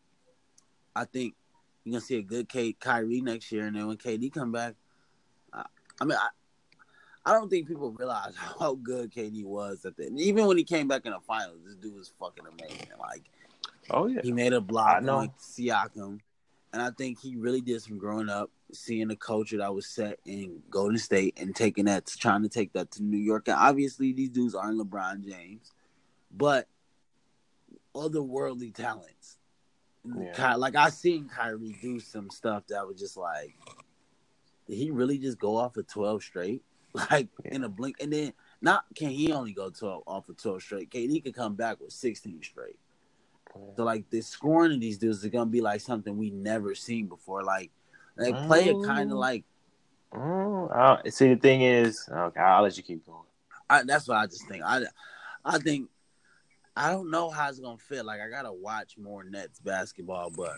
Speaker 1: I think you're gonna see a good Kyrie next year, and then when KD come back, I mean, I don't think people realize how good KD was at the end. Even when he came back in the finals, this dude was fucking amazing. Like
Speaker 2: Oh yeah.
Speaker 1: he made a
Speaker 2: I
Speaker 1: block on
Speaker 2: know.
Speaker 1: Siakam, and I think he really did some growing up, seeing the culture that was set in Golden State and trying to take that to New York. And obviously, these dudes aren't LeBron James, but otherworldly talents.
Speaker 2: Yeah.
Speaker 1: Like I seen Kyrie do some stuff that was just like, did he really just go off of 12 straight? Like
Speaker 2: Yeah.
Speaker 1: in a blink, and then not can he only go 12 off of 12 straight? KD could come back with 16 straight. So like the scoring of these dudes is gonna be like something we never seen before. Like play it kind of
Speaker 2: Mm,
Speaker 1: like
Speaker 2: see, the thing is, okay, I'll let you keep going.
Speaker 1: that's what I just think. I think I don't know how it's gonna fit. Like I gotta watch more Nets basketball, but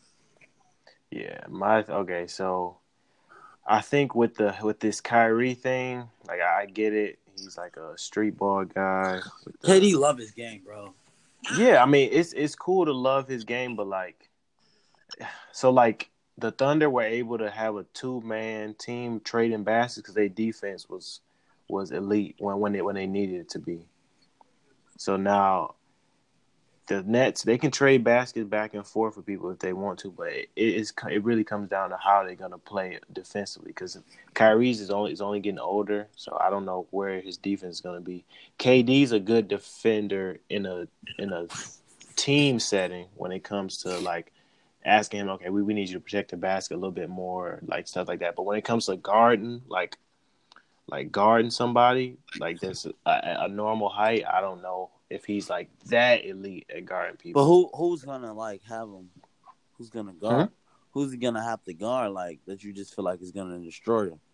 Speaker 2: Yeah, okay. So I think with this Kyrie thing, like I get it. He's like a street ball guy.
Speaker 1: KD love his game, bro.
Speaker 2: Yeah, I mean it's cool to love his game, but like so like the Thunder were able to have a 2-man team trading baskets because their defense was elite when they needed it to be. So now the Nets, they can trade baskets back and forth for people if they want to, but it really comes down to how they're gonna play defensively. Because Kyrie's is only getting older, so I don't know where his defense is gonna be. KD's a good defender in a team setting when it comes to like asking him, okay, we need you to protect the basket a little bit more, like stuff like that. But when it comes to guarding, like guarding somebody like that's a normal height, I don't know if he's like that elite at guarding
Speaker 1: But
Speaker 2: people.
Speaker 1: who's gonna like have him? Who's gonna
Speaker 2: Hmm?
Speaker 1: guard? Who's he gonna have to guard like that? You just feel like is gonna destroy him.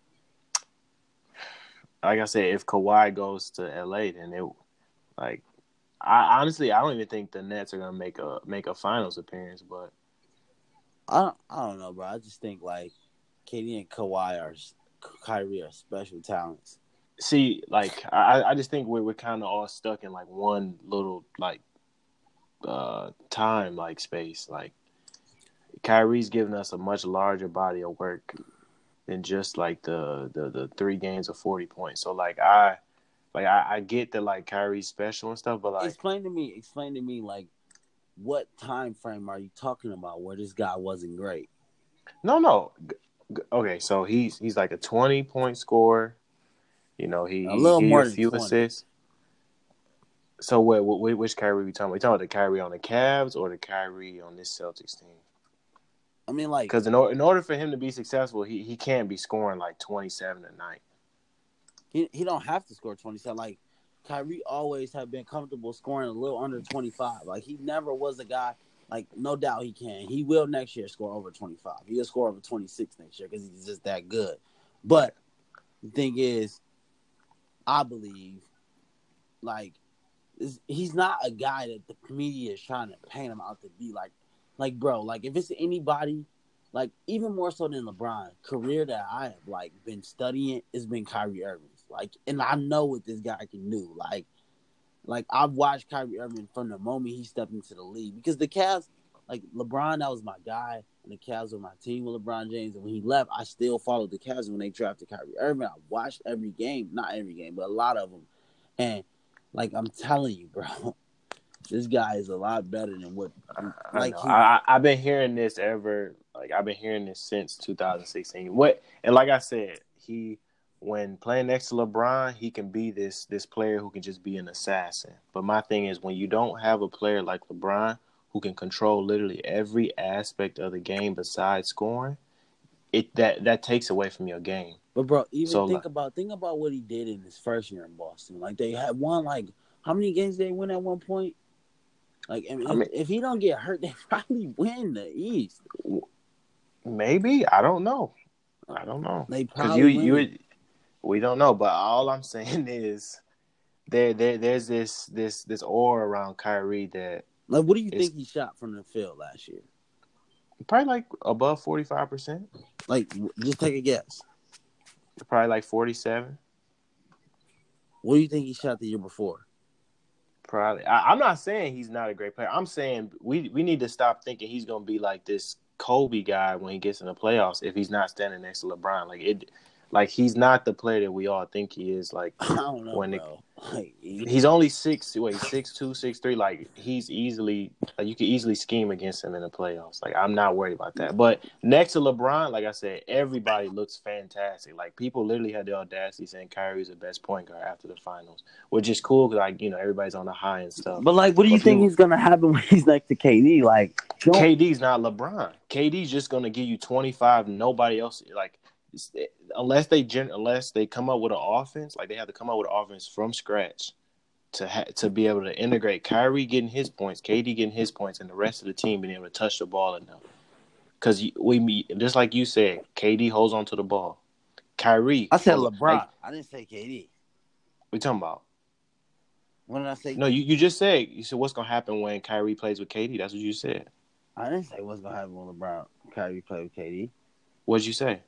Speaker 2: Like I said, if Kawhi goes to LA, then it like I don't even think the Nets are gonna make a finals appearance. But
Speaker 1: I don't know, bro. I just think like KD and Kyrie are special talents.
Speaker 2: see, like I just think we're kind of all stuck in like one little like time like space. Like Kyrie's giving us a much larger body of work than just like the 3 games of 40 points. So I get that like Kyrie's special and stuff, but like
Speaker 1: Explain to me, like what time frame are you talking about where this guy wasn't great?
Speaker 2: no. Okay, so he's like a 20-point scorer. You know,
Speaker 1: A
Speaker 2: he
Speaker 1: little
Speaker 2: give you a
Speaker 1: more than
Speaker 2: few
Speaker 1: 20.
Speaker 2: assists. So which Kyrie we talking about? We talking about the Kyrie on the Cavs or the Kyrie on this Celtics team?
Speaker 1: I mean, like
Speaker 2: Because in order for him to be successful, he can't be scoring like 27 a night.
Speaker 1: he don't have to score 27. Like Kyrie always have been comfortable scoring a little under 25. Like he never was a guy. Like no doubt he can. He will next year score over 25. He'll score over 26 next year because he's just that good. But the thing is, I believe like he's not a guy that the media is trying to paint him out to be like bro, like if it's anybody, like even more so than LeBron, career that I have like been studying has been Kyrie Irving's. Like, and I know what this guy can do. Like I've watched Kyrie Irving from the moment he stepped into the league because the Cavs, like LeBron, that was my guy, and the Cavs were my team with LeBron James. And when he left, I still followed the Cavs when they drafted Kyrie Irving. I watched every game, not every game, but a lot of them. And like I'm telling you, bro, this guy is a lot better than what.
Speaker 2: Like I've been hearing this I've been hearing this since 2016. And like I said, when playing next to LeBron, he can be this player who can just be an assassin. But my thing is, when you don't have a player like LeBron who can control literally every aspect of the game besides scoring, that takes away from your game.
Speaker 1: But bro, think about what he did in his first year in Boston. Like they had won how many games did they win at one point? Like if he don't get hurt, they probably win the East.
Speaker 2: Maybe, I don't know.
Speaker 1: They probably
Speaker 2: we don't know. But all I'm saying is there's this aura around Kyrie that.
Speaker 1: Like, what do you think he shot from the field last year?
Speaker 2: Probably like above 45%.
Speaker 1: Like, just take a guess.
Speaker 2: Probably like 47.
Speaker 1: What do you think he shot the year before?
Speaker 2: Probably. I'm not saying he's not a great player. I'm saying we need to stop thinking he's going to be like this Kobe guy when he gets in the playoffs if he's not standing next to LeBron. Like he's not the player that we all think he is. Like
Speaker 1: I don't know, bro.
Speaker 2: He's only 6'2", 6'3". Like he's easily, you can easily scheme against him in the playoffs. Like I'm not worried about that. But next to LeBron, like I said, everybody looks fantastic. Like people literally had the audacity saying Kyrie's the best point guard after the finals, which is cool because everybody's on the high and stuff.
Speaker 1: But like, what do you think is gonna happen when he's next to KD? Like
Speaker 2: KD's not LeBron. KD's just gonna give you 25. Nobody else like. Unless they come up with an offense, like they have to come up with an offense from scratch to be able to integrate Kyrie getting his points, KD getting his points, and the rest of the team being able to touch the ball enough. Because just like you said, KD holds on to the ball. Kyrie.
Speaker 1: I said LeBron. I didn't say KD.
Speaker 2: What you talking about?
Speaker 1: What did I say?
Speaker 2: No, you just said what's gonna happen when Kyrie plays with KD. That's what you said.
Speaker 1: I didn't say what's gonna happen when Kyrie play with KD.
Speaker 2: What'd you say?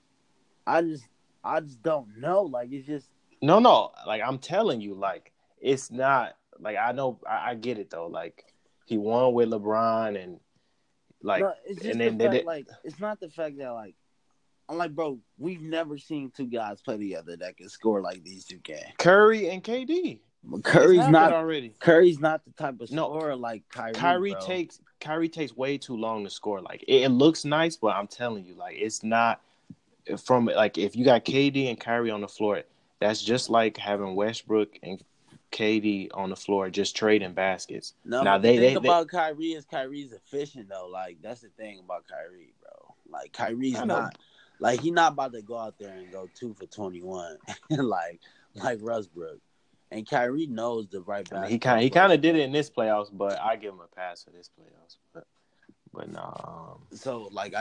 Speaker 1: I just don't know. Like it's just
Speaker 2: no. Like I'm telling you, like it's not like I know I get it though. Like he won with LeBron and like
Speaker 1: no, it's just and then like it's not the fact that like I'm like bro, we've never seen two guys play together that can score like these two can.
Speaker 2: Curry and KD.
Speaker 1: But Curry's not already. Curry's not the type of scorer like Kyrie.
Speaker 2: Kyrie takes way too long to score. Like it looks nice, but I'm telling you, like it's not. From like if you got KD and Kyrie on the floor, that's just like having Westbrook and KD on the floor just trading baskets.
Speaker 1: No, now the thing about Kyrie is Kyrie's efficient though. Like that's the thing about Kyrie, bro. Like Kyrie's not like he's not about to go out there and go 2 for 21 like Westbrook. And Kyrie knows the right balance.
Speaker 2: He kind of did it in this playoffs, but I give him a pass for this playoffs. But no.
Speaker 1: So like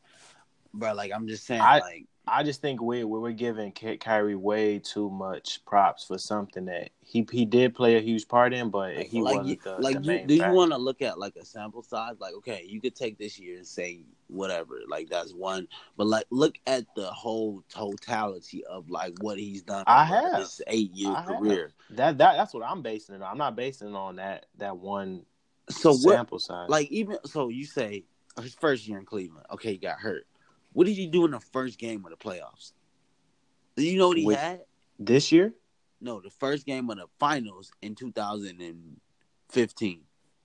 Speaker 1: I'm just saying,
Speaker 2: I just think we're giving Kyrie way too much props for something that he did play a huge part in, but he wasn't the main
Speaker 1: do you want to look at like a sample size? Like, okay, you could take this year and say whatever, like that's one, but like look at the whole totality of like what he's done. His 8-year career.
Speaker 2: That's what I'm basing it on. I'm not basing it on that one sample size.
Speaker 1: Like even so, you say his first year in Cleveland. Okay, he got hurt. What did he do in the first game of the playoffs? Do you know what he had?
Speaker 2: This year?
Speaker 1: No, the first game of the finals in 2015.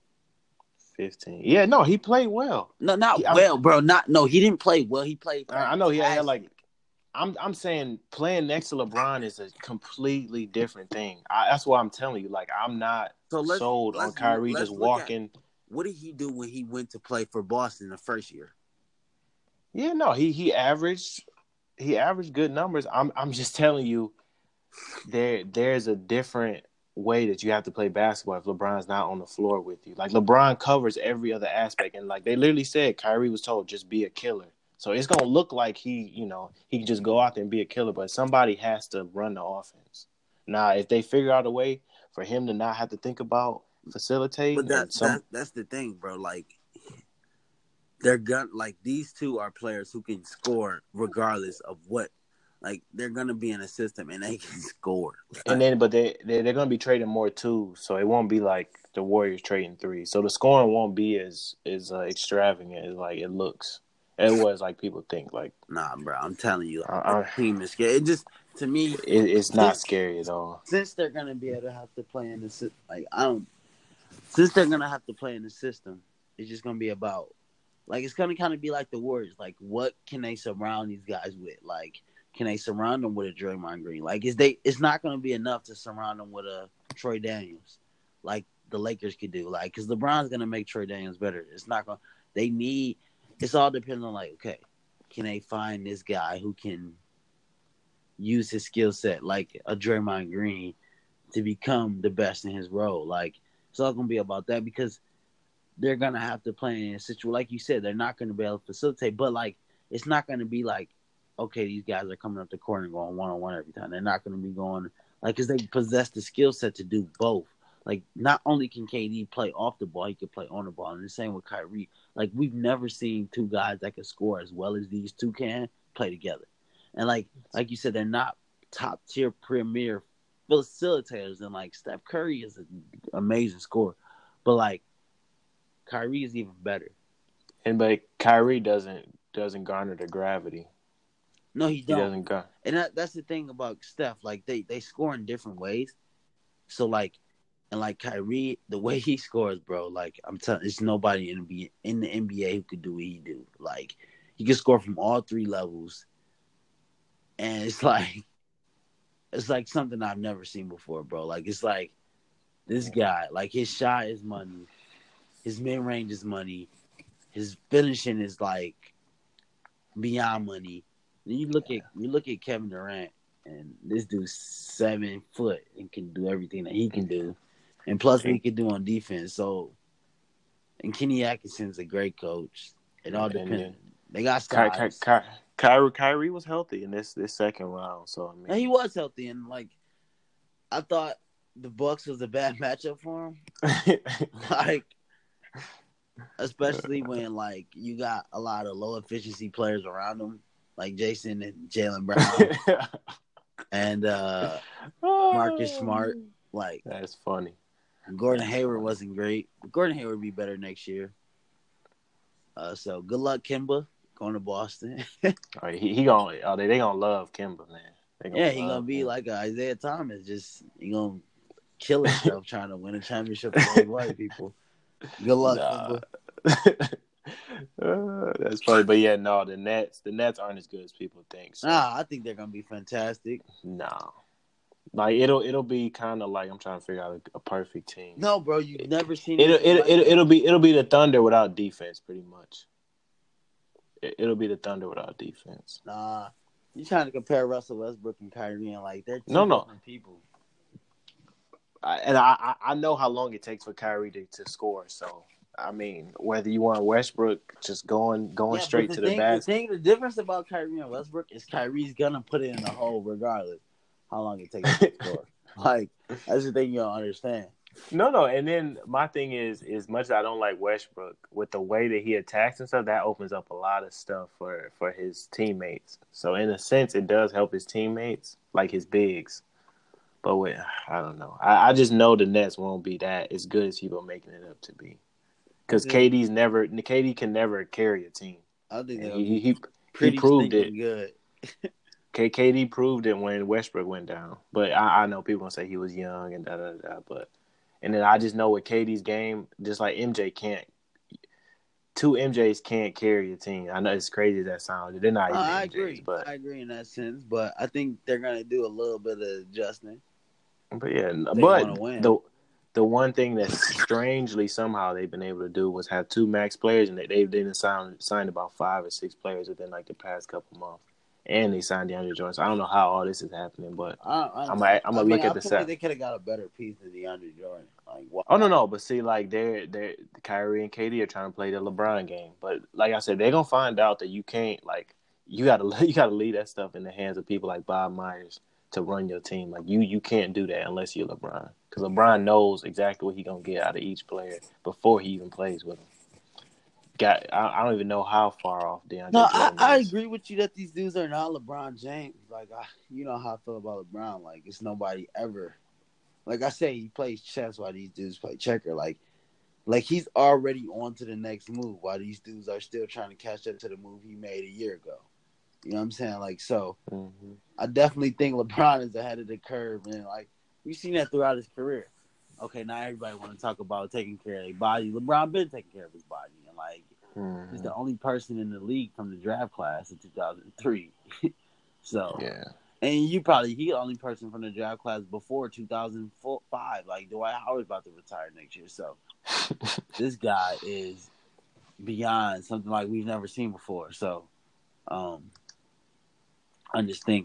Speaker 2: 15. Yeah, no, he played well.
Speaker 1: No, bro. He didn't play well. He played.
Speaker 2: I know he had like. I'm saying playing next to LeBron is a completely different thing. That's why I'm telling you. Like I'm not sold on Kyrie just walking.
Speaker 1: What did he do when he went to play for Boston the first year?
Speaker 2: Yeah, no, he averaged good numbers. I'm just telling you, there's a different way that you have to play basketball if LeBron's not on the floor with you. Like LeBron covers every other aspect, and like they literally said, Kyrie was told just be a killer. So it's gonna look like he can just go out there and be a killer, but somebody has to run the offense. Now, if they figure out a way for him to not have to think about facilitating,
Speaker 1: but that's the thing, bro. Like. They're these two are players who can score regardless of what Like they're gonna be in a system and they can score.
Speaker 2: And then, but they're going to be trading more too, so it won't be like the Warriors trading three. So the scoring won't be as extravagant as like it looks. It was like people think. Like,
Speaker 1: Nah, bro, I'm telling you, like, the
Speaker 2: I,
Speaker 1: team is scared. It just to me,
Speaker 2: it's not scary at all.
Speaker 1: Since they're gonna be able to have to play in the like I don't. Since they're gonna have to play in the system, it's just gonna be about like it's gonna kind of be like the Warriors. Like, what can they surround these guys with? Like, can they surround them with a Draymond Green? Like, it's not gonna be enough to surround them with a Troy Daniels, like the Lakers could do. Like, because LeBron's gonna make Troy Daniels better. It's not gonna. They need. It's all depends on like, okay, can they find this guy who can use his skill set like a Draymond Green to become the best in his role? Like, it's all gonna be about that because they're gonna have to play in a situation like you said. They're not gonna be able to facilitate, but like it's not gonna be like, okay, these guys are coming up the court and going 1-on-1 every time. They're not gonna be going like because they possess the skill set to do both. Like not only can KD play off the ball, he can play on the ball, and the same with Kyrie. Like we've never seen two guys that can score as well as these two can play together. And like you said, they're not top tier premier facilitators, and like Steph Curry is an amazing scorer, but like Kyrie is even better.
Speaker 2: But Kyrie doesn't garner the gravity.
Speaker 1: No, he
Speaker 2: He
Speaker 1: don't.
Speaker 2: doesn't go.
Speaker 1: And that's the thing about Steph. Like they score in different ways. So like, and like Kyrie, the way he scores, bro. Like I'm telling, there's nobody in the NBA who could do what he do. Like he can score from all three levels, and it's like something I've never seen before, bro. Like it's like this guy, like his shot is money, his mid range is money, his finishing is like beyond money. Then you look at Kevin Durant, and this dude's 7 foot and can do everything that he can do, and plus what he can do on defense. So, and Kenny Atkinson's a great coach. It all depends. They got size.
Speaker 2: Kyrie was healthy in this second round, so I mean,
Speaker 1: and he was healthy, and like I thought the Bucks was a bad matchup for him. Like, especially when like you got a lot of low efficiency players around him, like Jason and Jaylen Brown and Marcus Smart. Like
Speaker 2: that's funny.
Speaker 1: Gordon Hayward wasn't great. Gordon Hayward would be better next year. So good luck, Kemba, going to Boston.
Speaker 2: He gonna they gonna love Kemba, man.
Speaker 1: He gonna be like Isaiah Thomas. Just he gonna kill himself trying to win a championship with white people. Good luck, Kemba.
Speaker 2: That's funny, but yeah, no, the Nets aren't as good as people think. So.
Speaker 1: Nah, I think they're gonna be fantastic.
Speaker 2: No, like it'll be kind of like I'm trying to figure out a perfect team.
Speaker 1: No, bro, you've never seen
Speaker 2: it'll be the Thunder without defense, pretty much. It'll be the Thunder without defense.
Speaker 1: Nah, you trying to compare Russell Westbrook and Kyrie, and like they're two different people.
Speaker 2: I know how long it takes for Kyrie to score, so. I mean, whether you want Westbrook just going straight to the basket.
Speaker 1: The difference about Kyrie and Westbrook is Kyrie's gonna put it in the hole regardless how long it takes to score. Like that's the thing you don't understand.
Speaker 2: No, and then my thing is much as I don't like Westbrook, with the way that he attacks and stuff, that opens up a lot of stuff for his teammates. So in a sense, it does help his teammates, like his bigs. But I don't know. I just know the Nets won't be that as good as people making it up to be. Because KD can never carry a team.
Speaker 1: I think
Speaker 2: he proved it. Good. KD proved it when Westbrook went down. But I know people gonna say he was young and and then I just know with KD's game, just like MJ can't. Two MJs can't carry a team. I know it's crazy as that sounds. They're not even
Speaker 1: I
Speaker 2: MJs,
Speaker 1: agree.
Speaker 2: But
Speaker 1: I agree in that sense. But I think they're gonna do a little bit of adjustment.
Speaker 2: But yeah, but the one thing that strangely somehow they've been able to do was have two max players, and they didn't sign about 5 or 6 players within like the past couple months, and they signed DeAndre Jordan. So I don't know how all this is happening, but I'm gonna look at the set.
Speaker 1: They could have got a better piece than DeAndre Jordan. Like, wow.
Speaker 2: Oh no, but see, like they're Kyrie and KD are trying to play the LeBron game, but like I said, they're gonna find out that you can't you gotta leave that stuff in the hands of people like Bob Myers to run your team. Like you can't do that unless you're LeBron. Because LeBron knows exactly what he's going to get out of each player before he even plays with them. I don't even know how far off
Speaker 1: No,
Speaker 2: DeAndre Jordan
Speaker 1: I
Speaker 2: is.
Speaker 1: agree with you that these dudes are not LeBron James. Like, you know how I feel about LeBron. Like, it's nobody ever. Like I say, he plays chess while these dudes play checker. Like he's already on to the next move while these dudes are still trying to catch up to the move he made a year ago. You know what I'm saying? Like, so I definitely think LeBron is ahead of the curve, man. Like, we've seen that throughout his career. Okay, now everybody want to talk about taking care of their body. LeBron been taking care of his body, and like he's the only person in the league from the draft class of 2003. So
Speaker 2: yeah,
Speaker 1: and he the only person from the draft class before 2005. Like Dwight Howard's about to retire next year, so this guy is beyond something like we've never seen before. So I just think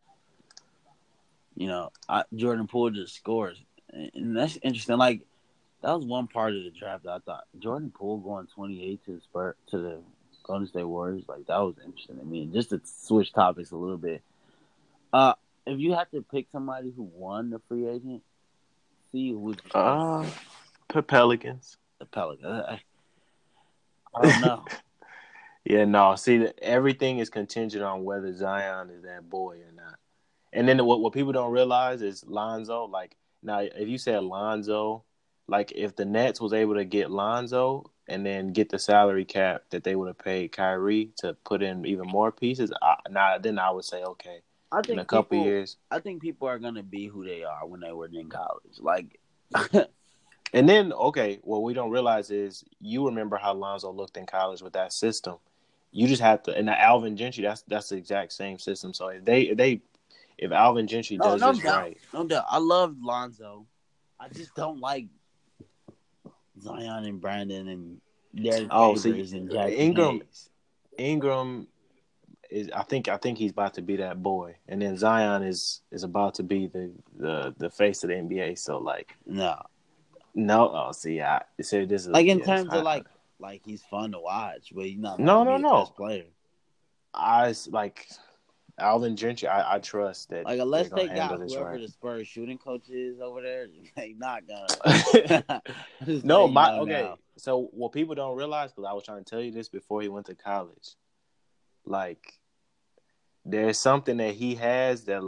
Speaker 1: Jordan Poole just scores, and that's interesting. Like that was one part of the draft that I thought Jordan Poole going 28 to the Golden State Warriors. Like that was interesting. I mean, just to switch topics a little bit. If you had to pick somebody who won the free agent, who would you pick?
Speaker 2: Pelicans.
Speaker 1: The Pelicans. I don't know.
Speaker 2: Yeah, no. See, everything is contingent on whether Zion is that boy or not. And then what people don't realize is Lonzo. Like now, if you say Lonzo, like if the Nets was able to get Lonzo and then get the salary cap that they would have paid Kyrie to put in even more pieces, then I would say okay.
Speaker 1: I think
Speaker 2: in a couple years.
Speaker 1: I think people are gonna be who they are when they were in college. Like,
Speaker 2: and then okay, what we don't realize is you remember how Lonzo looked in college with that system. You just have to, and the Alvin Gentry, that's the exact same system. So if Alvin Gentry does this right,
Speaker 1: no doubt, I love Lonzo. I just don't like Zion and Brandon and Derek Favors and Jack
Speaker 2: Ingram is I think he's about to be that boy, and then Zion is about to be the face of the NBA. So like
Speaker 1: no.
Speaker 2: Oh, see, I say this is
Speaker 1: like in terms of like he's fun to watch, but he's not
Speaker 2: the
Speaker 1: best player.
Speaker 2: I like Alvin Gentry. I trust that.
Speaker 1: Like unless they got whoever the Spurs shooting coach is over there, they not gonna.
Speaker 2: No, okay. So what people don't realize, because I was trying to tell you this before he went to college, like there's something that he has that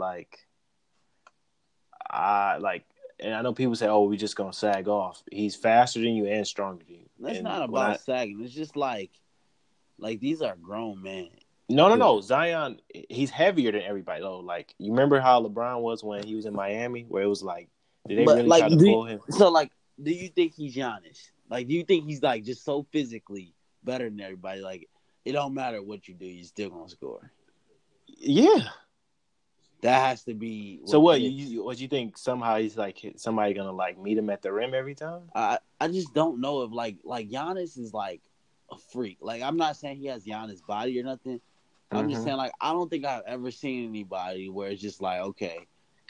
Speaker 2: and I know people say, "Oh, we just gonna sag off." He's faster than you and stronger than you.
Speaker 1: It's not about sagging. It's just like these are grown men.
Speaker 2: No. Zion, he's heavier than everybody though. Like you remember how LeBron was when he was in Miami, where it was like, did they really try to pull him?
Speaker 1: So do you think he's Giannis? Like, do you think he's like just so physically better than everybody? Like, it don't matter what you do, you're still gonna score.
Speaker 2: Yeah.
Speaker 1: That has to be.
Speaker 2: What you think? Somehow he's like somebody gonna like meet him at the rim every time?
Speaker 1: I just don't know if like Giannis is like a freak. Like I'm not saying he has Giannis' body or nothing. I'm just saying like I don't think I've ever seen anybody where it's just like okay,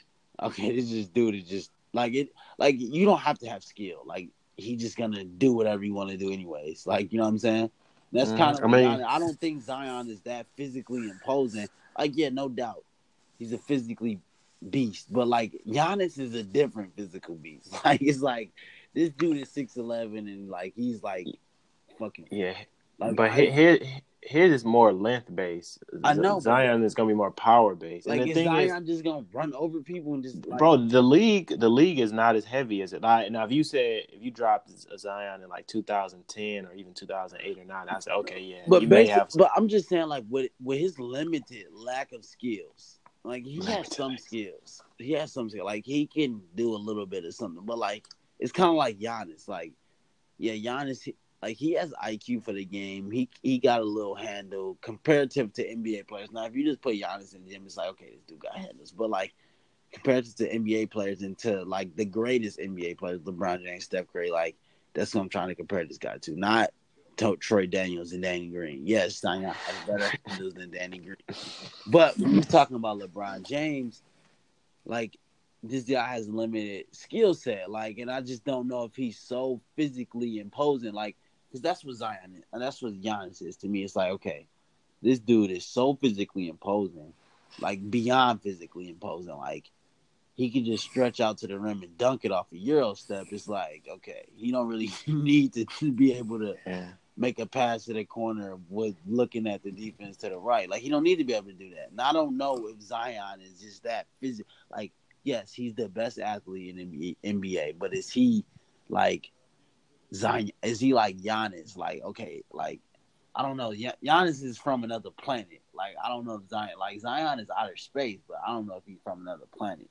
Speaker 1: this just dude is just like it. Like you don't have to have skill. Like he's just gonna do whatever you want to do anyways. Like you know what I'm saying? That's kind of. I don't think Zion is that physically imposing. Like yeah, no doubt. He's a physically beast, but like Giannis is a different physical beast. Like it's like this dude is 6'11" and like he's like fucking
Speaker 2: Like, but his is more length based.
Speaker 1: I know
Speaker 2: Zion is gonna be more power based.
Speaker 1: Like and the thing Zion just gonna run over people and just
Speaker 2: bro, the league is not as heavy as it. Now if you dropped Zion in like 2010 or even 2008 or 9, I said okay, yeah,
Speaker 1: but But I'm just saying like with his limited lack of skills. Like he has some skills. Like he can do a little bit of something, but like it's kind of like Giannis. Like yeah, Giannis. Like he has IQ for the game. He got a little handle comparative to NBA players. Now if you just put Giannis in the gym, it's like okay, this dude got handles. But like comparative to NBA players and to like the greatest NBA players, LeBron James, Steph Curry, like that's what I'm trying to compare this guy to. Not Troy Daniels and Danny Green. Yes, Zion has better handles than Danny Green. But when you're talking about LeBron James, like this guy has a limited skill set. Like, and I just don't know if he's so physically imposing. Like, because that's what Zion is, and that's what Giannis is to me. It's like, okay, this dude is so physically imposing, like beyond physically imposing. Like, he can just stretch out to the rim and dunk it off a Euro step. It's like, okay, you don't really need to be able to make a pass to the corner with looking at the defense to the right. Like he don't need to be able to do that. And I don't know if Zion is just that physical. Like, yes, he's the best athlete in NBA, but is he like Zion? Is he like Giannis? Like, okay, like I don't know. Giannis is from another planet. Like I don't know if Zion is outer space, but I don't know if he's from another planet.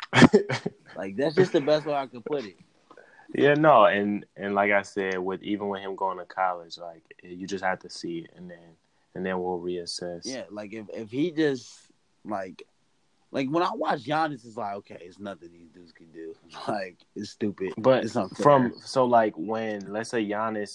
Speaker 1: Like that's just the best way I can put it.
Speaker 2: Yeah, no, and like I said, with him going to college, like you just have to see it, and then we'll reassess.
Speaker 1: Yeah, like if he just like when I watch Giannis, it's like okay, it's nothing these dudes can do. Like it's stupid,
Speaker 2: but
Speaker 1: it's unfair.
Speaker 2: like when let's say Giannis,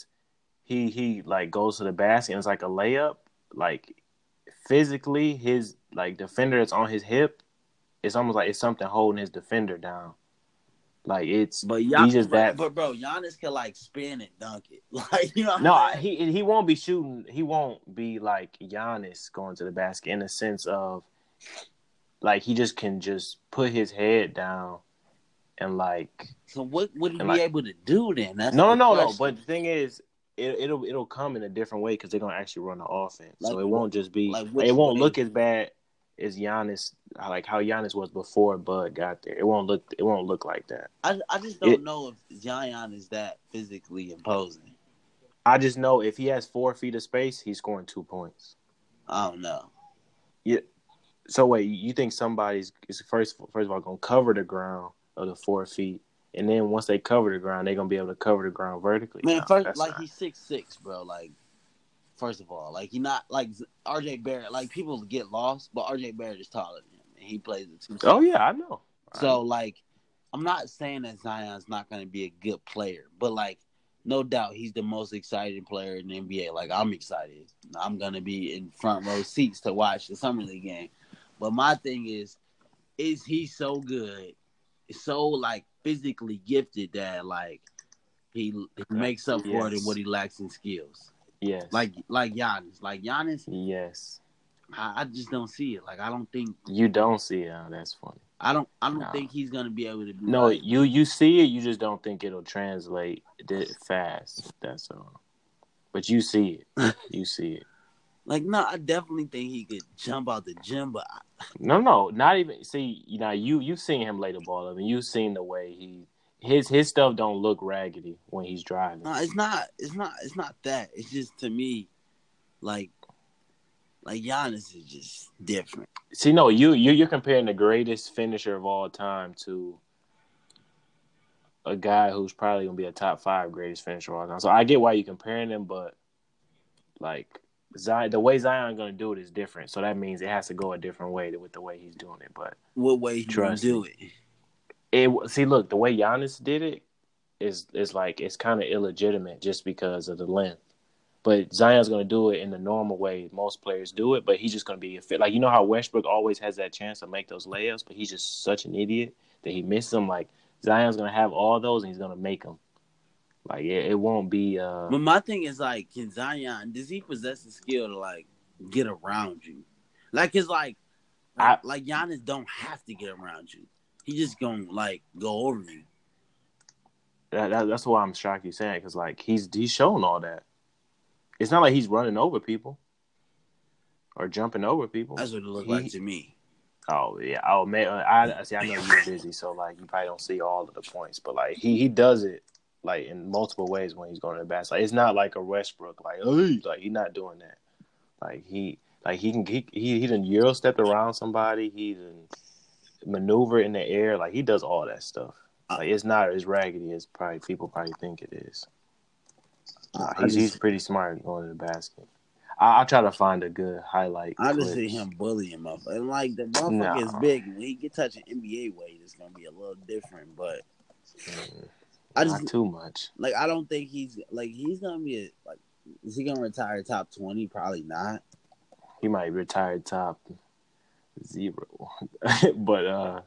Speaker 2: he like goes to the basket and it's like a layup, like physically his like defender that's on his hip, it's almost like it's something holding his defender down. Like he's just that.
Speaker 1: But bro, Giannis can like spin and dunk it. Like you know.
Speaker 2: No, he won't be shooting. He won't be like Giannis going to the basket in the sense of like he just can just put his head down and like.
Speaker 1: So what would he be able to do then? That's
Speaker 2: no. But the thing is, it'll come in a different way because they're gonna actually run the offense. Like, so it won't just be. It won't look as bad as Giannis, like how Giannis was before Bud got there. It won't look like that.
Speaker 1: I just don't know if Zion is that physically imposing.
Speaker 2: I just know if he has 4 feet of space, he's scoring 2 points.
Speaker 1: I don't know.
Speaker 2: Yeah. So wait, you think somebody's first of all gonna cover the ground of the 4 feet, and then once they cover the ground, they're gonna be able to cover the ground vertically?
Speaker 1: Man, he's 6'6", bro. Like. First of all, like he not like RJ Barrett. Like people get lost, but RJ Barrett is taller than him, and he plays the 2.
Speaker 2: Oh yeah, I know.
Speaker 1: So like, I'm not saying that Zion's not going to be a good player, but like, no doubt he's the most exciting player in the NBA. Like I'm excited. I'm gonna be in front row seats to watch the summer league game. But my thing is he so good, so like physically gifted that like he makes up for it in what he lacks in skills.
Speaker 2: Yes.
Speaker 1: Like Giannis. Like Giannis.
Speaker 2: Yes.
Speaker 1: I just don't see it. Like I don't think
Speaker 2: you don't see it. That's funny.
Speaker 1: I don't think he's gonna be able to do.
Speaker 2: No, you see it. You just don't think it'll translate fast. That's all. But you see it. You see it.
Speaker 1: Like no, I definitely think he could jump out the gym, but
Speaker 2: no, not even. See, you've seen him lay the ball up, and you've seen the way his stuff don't look raggedy when he's driving.
Speaker 1: No, it's not that. It's just to me, like Giannis is just different.
Speaker 2: See, no, you're comparing the greatest finisher of all time to a guy who's probably gonna be a top 5 greatest finisher of all time. So I get why you're comparing them, but like Zion, the way Zion's gonna do it is different. So that means it has to go a different way with the way he's doing it. But
Speaker 1: what way he's gonna do it?
Speaker 2: See, look, the way Giannis did it is like it's kind of illegitimate just because of the length. But Zion's going to do it in the normal way most players do it, but he's just going to be a fit. Like, you know how Westbrook always has that chance to make those layups, but he's just such an idiot that he misses them. Like, Zion's going to have all those, and he's going to make them. Like, it won't be
Speaker 1: But my thing is, like, can Zion, does he possess the skill to, like, get around you? Like, it's like Giannis don't have to get around you. He just gonna like go over you.
Speaker 2: That's why I'm shocked you're saying, because like he's shown all that. It's not like he's running over people or jumping over people.
Speaker 1: That's what it looked like to me.
Speaker 2: Oh yeah. Oh man, I know you're busy, so like you probably don't see all of the points, but like he does it like in multiple ways when he's going to the basket. Like it's not like a Westbrook, like he's not doing that. Like he done Euro stepped around somebody. He done maneuver in the air. Like he does all that stuff. Like it's not as raggedy as people think it is. He's pretty smart going to the basket. I'll try to find a good highlight.
Speaker 1: I just see him bullying motherfucker. And like the motherfucker is big. When he get touching NBA weight, it's gonna be a little different. But
Speaker 2: not too much.
Speaker 1: Like I don't think he's gonna be is he gonna retire top 20? Probably not.
Speaker 2: He might retire top 0. but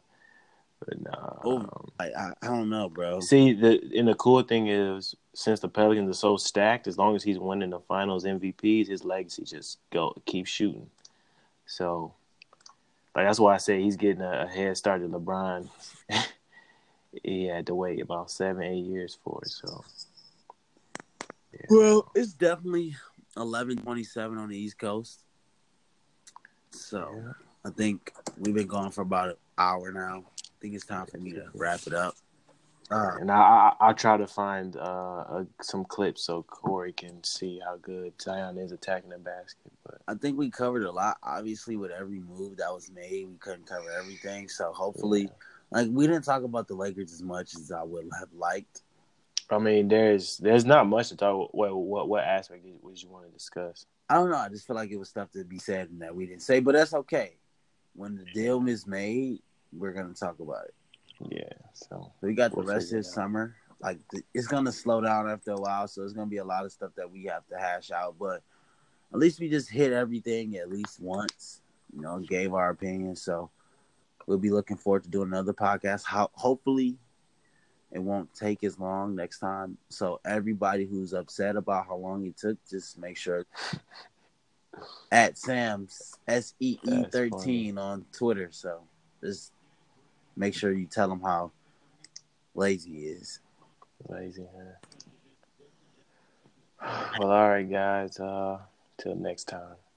Speaker 2: no.
Speaker 1: I don't know, bro.
Speaker 2: See, the cool thing is, since the Pelicans are so stacked, as long as he's winning the Finals MVPs, his legacy just keep shooting. So, like that's why I say he's getting a head start to LeBron. He had to wait about 7-8 years for it. So, Yeah.
Speaker 1: Well, it's definitely 11:27 on the East Coast. So
Speaker 2: Yeah.
Speaker 1: I think we've been going for about an hour now. I think it's time for me to wrap it up.
Speaker 2: And I'll try to find some clips so Corey can see how good Zion is attacking the basket. But
Speaker 1: I think we covered a lot. Obviously, with every move that was made, we couldn't cover everything. So hopefully, we didn't talk about the Lakers as much as I would have liked.
Speaker 2: I mean, there's not much to talk. What aspect would you want to discuss?
Speaker 1: I don't know. I just feel like it was stuff to be said and that we didn't say, but that's okay. When the deal is made, we're gonna talk about it.
Speaker 2: Yeah, so
Speaker 1: We got the
Speaker 2: we'll
Speaker 1: rest of
Speaker 2: figure it
Speaker 1: this
Speaker 2: out.
Speaker 1: summer. It's gonna slow down after a while, so it's gonna be a lot of stuff that we have to hash out. But at least we just hit everything at least once. Gave our opinion. So we'll be looking forward to doing another podcast. Hopefully it won't take as long next time. So everybody who's upset about how long it took, just make sure at Sam's
Speaker 2: That's funny.
Speaker 1: SEE13 on Twitter. So just make sure you tell him how lazy he is.
Speaker 2: Lazy, huh? Well, all right, guys. Till next time.